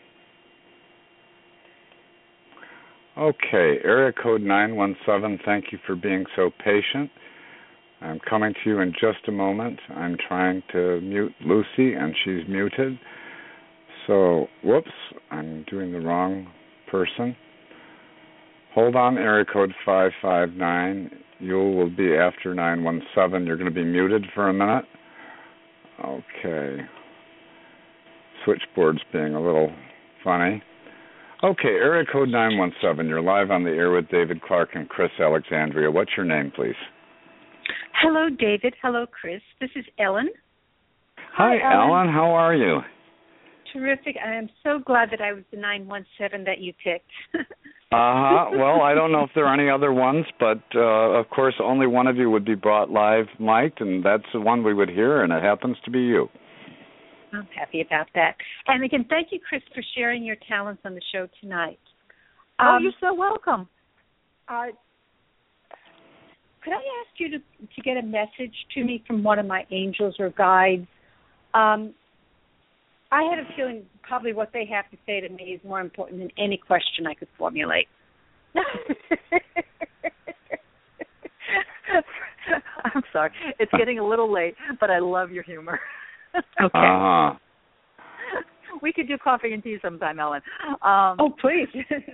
Okay, area code nine one seven, thank you for being so patient. I'm coming to you in just a moment. I'm trying to mute Lucy, and she's muted. So, whoops, I'm doing the wrong person. Hold on, area code five five nine. You will be after nine one seven. You're going to be muted for a minute. Okay. Switchboard's being a little funny. Okay, area code nine one seven. You're live on the air with David Clark and Chris Alexandria. What's your name, please?
Hello, David. Hello, Chris. This is Ellen.
Hi,
Hi Ellen.
Ellen. How are you?
Terrific. I am so glad that I was the nine one seven that you picked.
Uh-huh. Well, I don't know if there are any other ones, but, uh, of course, only one of you would be brought live mic'd, and that's the one we would hear, and it happens to be you.
I'm happy about that. And again, thank you, Chris, for sharing your talents on the show tonight.
Oh,
Um,
you're so welcome.
Uh, could I ask you to, to get a message to me from one of my angels or guides? Um, I had a feeling probably what they have to say to me is more important than any question I could formulate.
I'm sorry. It's getting a little late, but I love your humor.
Okay.
Uh-huh.
We could do coffee and tea sometime, Ellen. Um,
oh, please.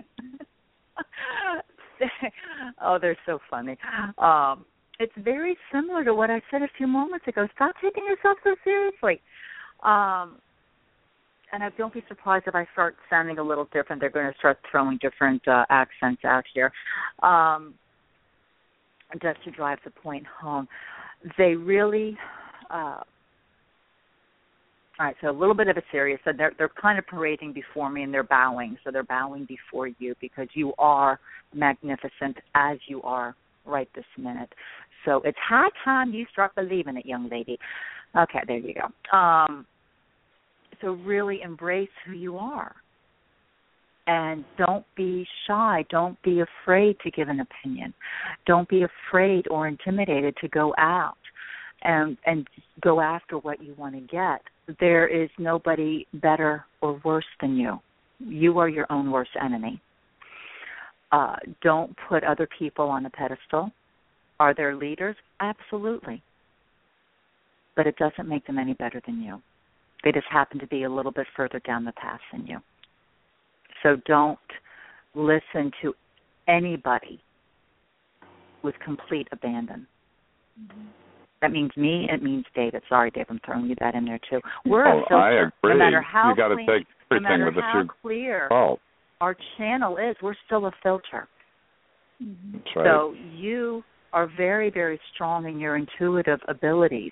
Oh, they're so funny. Um, it's very similar to what I said a few moments ago. Stop taking yourself so seriously. Um, and I don't be surprised if I start sounding a little different. They're going to start throwing different uh, accents out here, um, just to drive the point home. They really... Uh, All right, so a little bit of a serious. So they're they're kind of parading before me, and they're bowing. So they're bowing before you because you are magnificent as you are right this minute. So it's high time you start believing it, young lady. Okay, there you go. Um, so really embrace who you are, and don't be shy. Don't be afraid to give an opinion. Don't be afraid or intimidated to go out and and go after what you want to get. There is nobody better or worse than you. You are your own worst enemy. Uh, don't put other people on a pedestal. Are there leaders? Absolutely. But it doesn't make them any better than you. They just happen to be a little bit further down the path than you. So don't listen to anybody with complete abandon. Mm-hmm. That means me. It means David. Sorry, Dave, I'm throwing you that in there too. We're
oh,
a filter.
I agree.
No matter how
you got to
clean,
take everything
no matter
with a
how
few
clear
salt.
Our channel is, we're still a filter.
Mm-hmm. That's right.
So you are very, very strong in your intuitive abilities.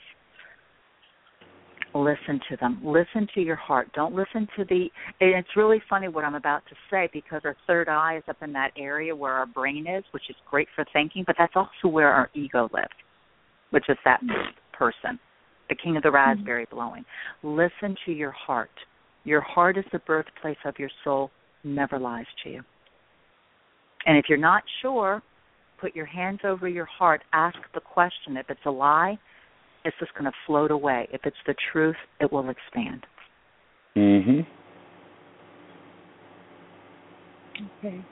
Listen to them. Listen to your heart. Don't listen to the... And it's really funny what I'm about to say because our third eye is up in that area where our brain is, which is great for thinking, but that's also where our ego lives, which is that person, the king of the raspberry blowing. Listen to your heart. Your heart is the birthplace of your soul, never lies to you. And if you're not sure, put your hands over your heart, ask the question. If it's a lie, it's just going to float away. If it's the truth, it will expand.
Mm-hmm.
Okay.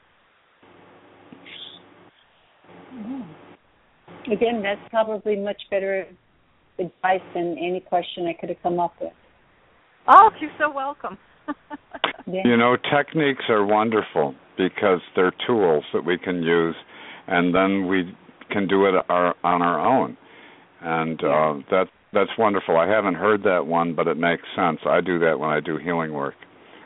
Mm-hmm. Again, that's probably much better advice than any question I could have come up with.
Oh, you're so welcome.
Yeah.
You know, techniques are wonderful because they're tools that we can use, and then we can do it our, on our own. And
yeah.
uh, that that's wonderful. I haven't heard that one, but it makes sense. I do that when I do healing work.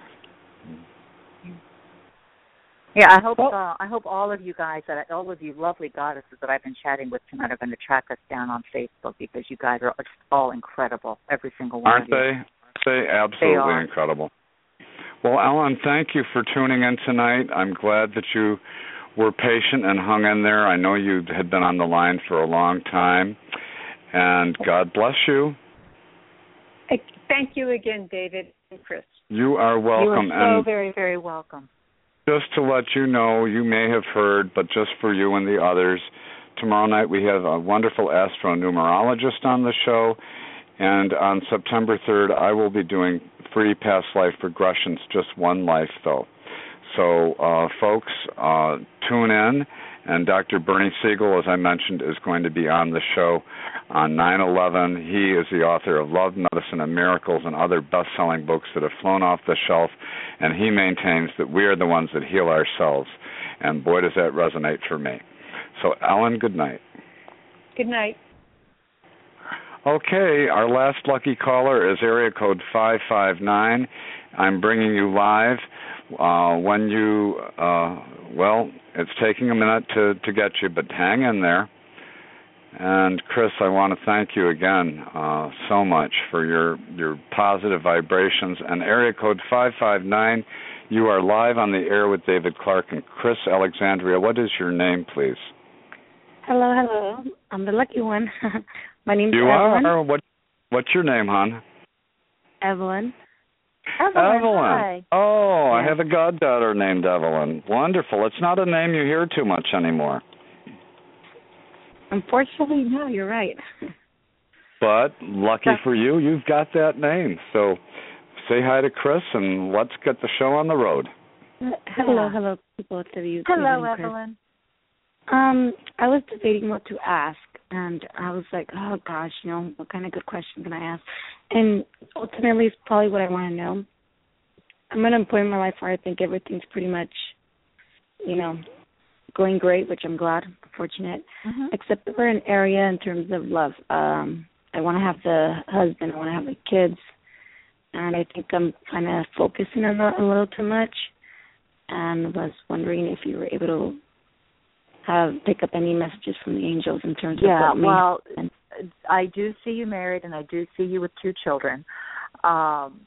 Yeah, I hope uh, I hope all of you guys, that all of you lovely goddesses that I've been chatting with tonight are going to track us down on Facebook because you guys are all incredible, every single one
Aren't
of you.
they? Aren't they absolutely
they are.
incredible? Well, Ellen, thank you for tuning in tonight. I'm glad that you were patient and hung in there. I know you had been on the line for a long time, and God bless you.
Thank you again, David and Chris.
You are welcome.
You are so
and
very, very welcome.
Just to let you know, you may have heard, but just for you and the others, tomorrow night we have a wonderful astronumerologist on the show, and on September third I will be doing free past life regressions, just one life though. So, uh, folks, uh, tune in, and Doctor Bernie Siegel, as I mentioned, is going to be on the show on nine eleven. He is the author of Love, Medicine, and Miracles and other best-selling books that have flown off the shelf, and he maintains that we are the ones that heal ourselves, and boy, does that resonate for me. So, Ellen, good night.
Good night.
Okay, our last lucky caller is area code five five nine. I'm bringing you live. Uh, when you, uh, well, it's taking a minute to, to get you, but hang in there. And Chris, I want to thank you again uh, so much for your, your positive vibrations. And area code five five nine, you are live on the air with David Clark and Chris Alexandria. What is your name, please?
Hello, hello. I'm the lucky one. My name's
you
Evelyn.
You are? What, what's your name, hon?
Evelyn.
Evelyn.
Evelyn.
Hi.
Oh,
Yes.
I have a goddaughter named Evelyn. Wonderful. It's not a name you hear too much anymore.
Unfortunately, no, you're right.
But lucky for you, you've got that name. So say hi to Chris and let's get the show on the road.
Hello, hello, people to you.
Hello,
Chris.
Evelyn.
Um, I was debating what to ask, and I was like, oh gosh, you know, what kind of good question can I ask? And ultimately, it's probably what I want to know. I'm at a point in my life where I think everything's pretty much, you know, going great, which I'm glad, fortunate,
Mm-hmm.
except for an area in terms of love. Um, I want to have the husband, I want to have the kids, and I think I'm kind of focusing on that a little too much, and was wondering if you were able to have pick up any messages from the angels in terms
yeah,
of what
well,
may
I do see you married, and I do see you with two children. Um,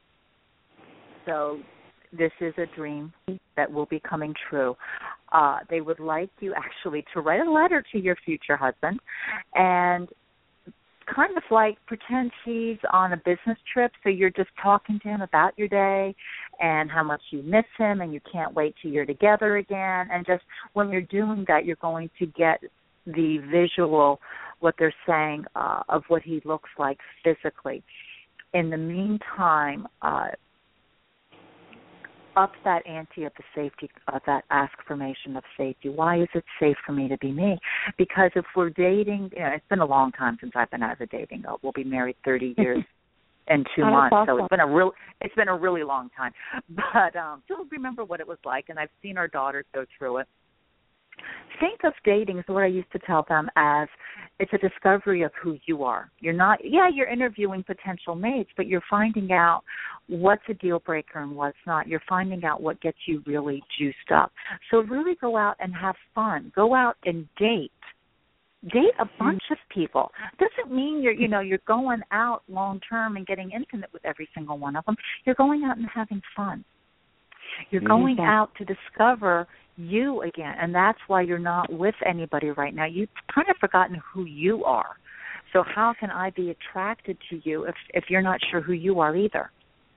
so this is a dream that will be coming true. Uh, they would like you actually to write a letter to your future husband and kind of like pretend he's on a business trip, so you're just talking to him about your day and how much you miss him and you can't wait till you're together again. And just when you're doing that, you're going to get the visual, what they're saying, uh, of what he looks like physically. In the meantime, uh, up that ante of the safety, of that affirmation of safety. Why is it safe for me to be me? Because if we're dating, you know, it's been a long time since I've been out of dating. We'll be married thirty years in two
Oh,
months,
awesome.
so it's been a real, it's been a really long time. But um, still remember what it was like, and I've seen our daughters go through it. Think of dating is what I used to tell them as it's a discovery of who you are. You're not, yeah, you're interviewing potential mates, but you're finding out what's a deal breaker and what's not. You're finding out what gets you really juiced up. So really go out and have fun. Go out and date. Date a bunch of people. Doesn't mean you're, you know, you're going out long term and getting intimate with every single one of them. You're going out and having fun. You're going
Mhm.
out to discover you again, and that's why you're not with anybody right now. You've kind of forgotten who you are. So how can I be attracted to you if if you're not sure who you are either?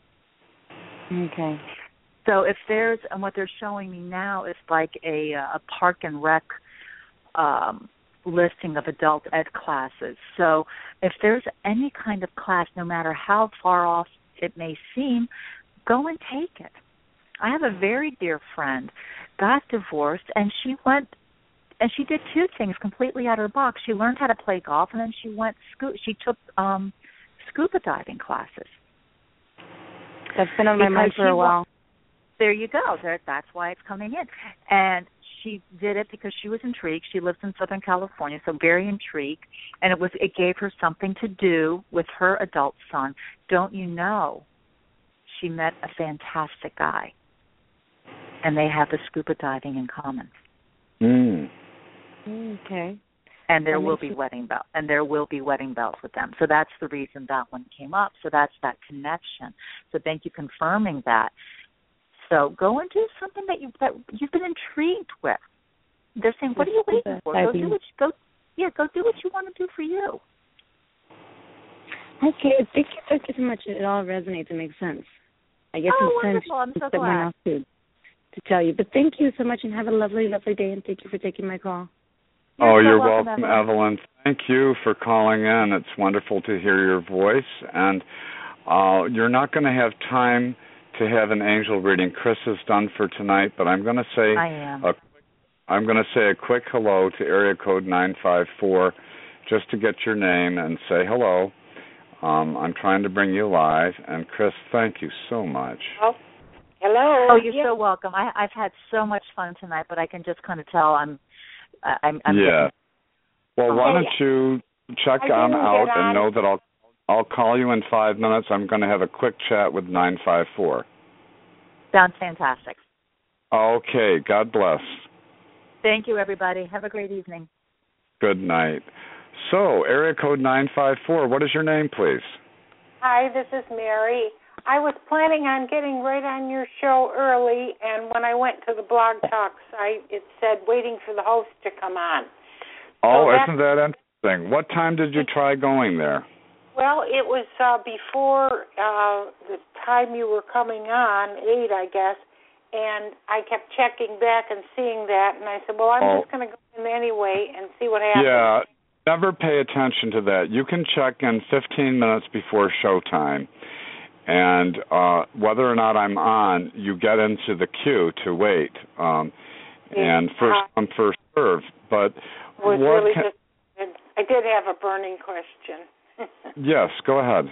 Okay.
So if there's, and what they're showing me now is like a a park and rec um, listing of adult ed classes. So if there's any kind of class, no matter how far off it may seem, go and take it. I have a very dear friend, got divorced, and she went, and she did two things completely out of the box. She learned how to play golf, and then she went, scu- she took um, scuba diving classes.
That's been on my
Because
mind for
she
a while.
wa- There you go. There, that's why it's coming in. And she did it because she was intrigued. She lives in Southern California, so very intrigued. And it was it gave her something to do with her adult son. Don't you know? She met a fantastic guy, and they have the scuba diving in common.
Mm.
Okay.
And there
That
will
makes
be
it-
wedding bells, and there will be wedding bells with them. So that's the reason that one came up. So that's that connection. So thank you confirming that. So go and do something that you that you've been intrigued with. They're saying, "What are you waiting for? Go do what you, go. Yeah, go do what you want to do for you."
Okay, thank you, thank you so much. It all resonates and makes sense. I guess
oh,
in sense
wonderful. I'm so
someone
glad.
else to, to tell you. But thank you so much and have a lovely, lovely day, and thank you for taking my call.
You're oh,
so
you're
welcome,
welcome,
Evelyn.
Evelyn. Thank you for calling in. It's wonderful to hear your voice. And uh, you're not going to have time to have an angel reading. Chris is done for tonight, but I'm going to say
I am.
a, I'm going to say a quick hello to area code nine five four just to get your name and say hello. Um, I'm trying to bring you live. And Chris, thank you so much.
Oh, hello.
Oh, you're
yeah.
so welcome. I, I've had so much fun tonight, but I can just kind of tell I'm I'm, I'm
yeah.
Getting...
Well, why don't
yeah.
you check
I
on out
on.
and know that I'll I'll call you in five minutes. I'm going to have a quick chat with nine five four.
Sounds fantastic.
Okay. God bless.
Thank you, everybody. Have a great evening.
Good night. So, area code nine five four. What is your name, please?
Hi, this is Mary. I was planning on getting right on your show early, and when I went to the Blog Talk site, it said waiting for the host to come on.
Oh,
so
isn't that interesting? What time did you try going there?
Well, it was uh, before uh, the time you were coming on, eight, I guess, and I kept checking back and seeing that, and I said, well, I'm
oh.
just going to go in anyway and see what happens.
Yeah, never pay attention to that. You can check in fifteen minutes before showtime. And uh, whether or not I'm on, you get into the queue to wait. Um,
yeah.
And first
uh,
come, first serve. But
was
what
really
can...
just, I did have a burning question.
Yes, go ahead.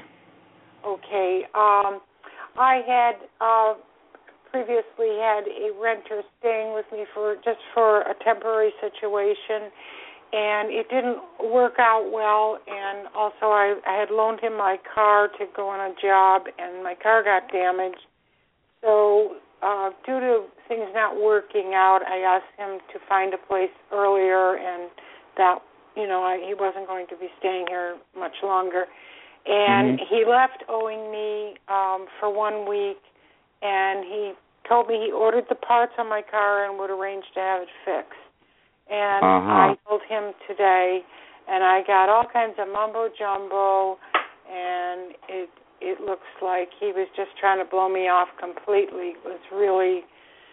Okay. Um, I had uh, previously had a renter staying with me for just for a temporary situation, and it didn't work out well, and also I, I had loaned him my car to go on a job, and my car got damaged. So uh, due to things not working out, I asked him to find a place earlier, and that, you know, I, he wasn't going to be staying here much longer. And
mm-hmm.
he left owing me um, for one week, and he told me he ordered the parts on my car and would arrange to have it fixed. And
uh-huh.
I told him today, and I got all kinds of mumbo-jumbo, and it it looks like he was just trying to blow me off completely. It was really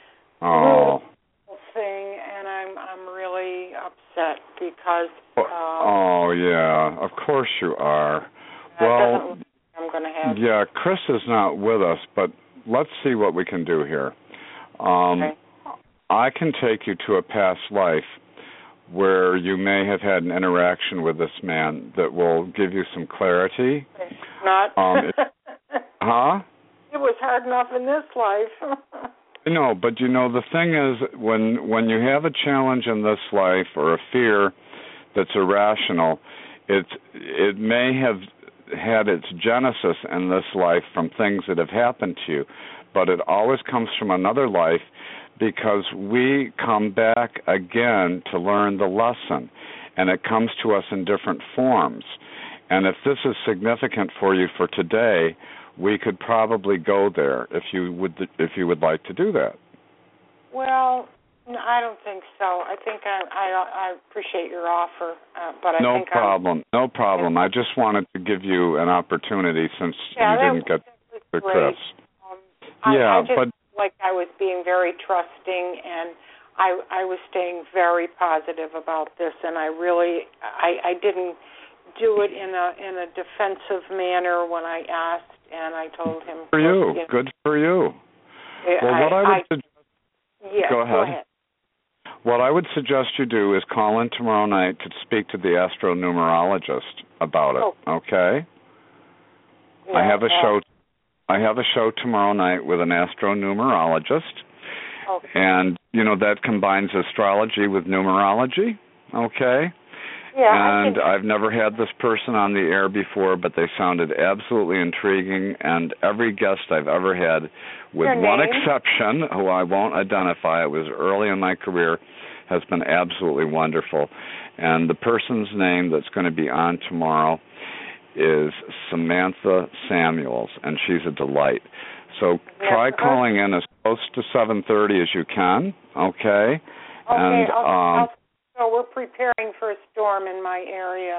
oh.
a thing, and I'm I'm really upset because...
Um, oh, yeah, of course you are. Well,
I'm going to have...
Yeah, Chris is not with us, but let's see what we can do here. Um,
okay.
I can take you to a past life where you may have had an interaction with this man that will give you some clarity.
Not.
Um, it, huh?
It was hard enough in this life.
No, but you know, the thing is, when when you have a challenge in this life or a fear that's irrational, it it may have had its genesis in this life from things that have happened to you, but it always comes from another life, because we come back again to learn the lesson, and it comes to us in different forms. And if this is significant for you for today, we could probably go there if you would if you would like to do that.
Well, no, I don't think so. I think I I, I appreciate your offer, uh, but I
no
think
problem,
I'm,
no problem.
Yeah.
I just wanted to give you an opportunity since
yeah,
you didn't
that,
get
that
to Chris.
Um,
yeah,
I, I just
but
like I was being very trusting, and I I was staying very positive about this, and I really I, I didn't do it in a in a defensive manner when I asked, and I told him.
For you,
know,
good for you. Well,
I,
what I would
I,
suggest.
Yeah,
go ahead.
Go ahead.
What I would suggest you do is call in tomorrow night to speak to the astronumerologist about it.
Oh.
Okay.
Yeah,
I have a
yeah.
show. I have a show tomorrow night with an astronumerologist,
okay.
and you know that combines astrology with numerology. Okay.
Yeah,
and
I think...
I've never had this person on the air before, but they sounded absolutely intriguing. And every guest I've ever had, with
Your
one
name?
exception, who I won't identify, it was early in my career, has been absolutely wonderful. And the person's name that's going to be on tomorrow is Samantha Samuels, and she's a delight. So
Yes,
try
her?
calling in as close to seven thirty as you can, okay?
Okay,
and
I'll,
um,
I'll, so we're preparing for a storm in my area,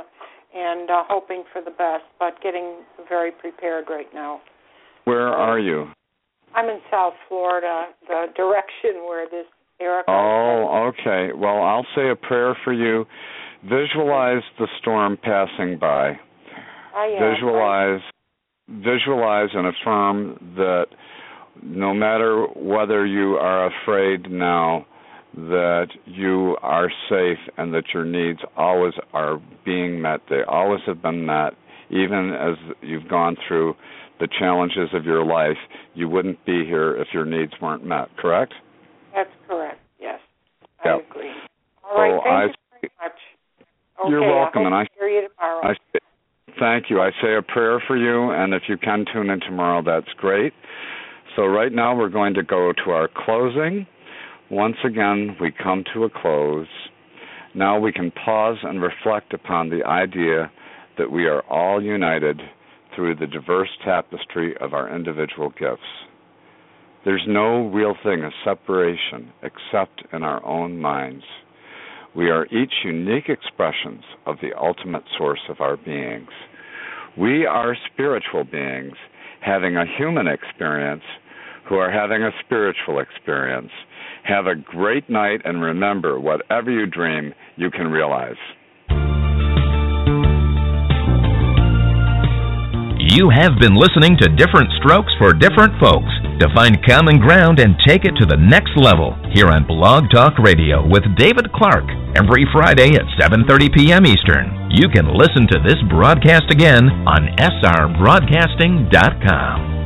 and uh, hoping for the best, but getting very prepared right now.
Where are you?
I'm in South Florida, the direction where this Erica.
Oh, okay. Well, I'll say a prayer for you. Visualize the storm passing by.
I am.
Visualize, visualize and affirm that no matter whether you are afraid now, that you are safe and that your needs always are being met. They always have been met, even as you've gone through the challenges of your life. You wouldn't be here if your needs weren't met, correct?
That's correct, yes.
Yep.
I agree. All right,
so
thank
I,
you very much. Okay,
you're welcome.
I hope
and I,
to hear you tomorrow.
I, thank you. I say a prayer for you, and if you can tune in tomorrow, that's great. So right now we're going to go to our closing. Once again, we come to a close. Now we can pause and reflect upon the idea that we are all united through the diverse tapestry of our individual gifts. There's no real thing as separation except in our own minds. We are each unique expressions of the ultimate source of our beings. We are spiritual beings having a human experience who are having a spiritual experience. Have a great night, and remember, whatever you dream, you can realize.
You have been listening to Different Strokes for Different Folks. To find common ground and take it to the next level, here on Blog Talk Radio with David Clark, every Friday at seven thirty p.m. Eastern. You can listen to this broadcast again on S R broadcasting dot com.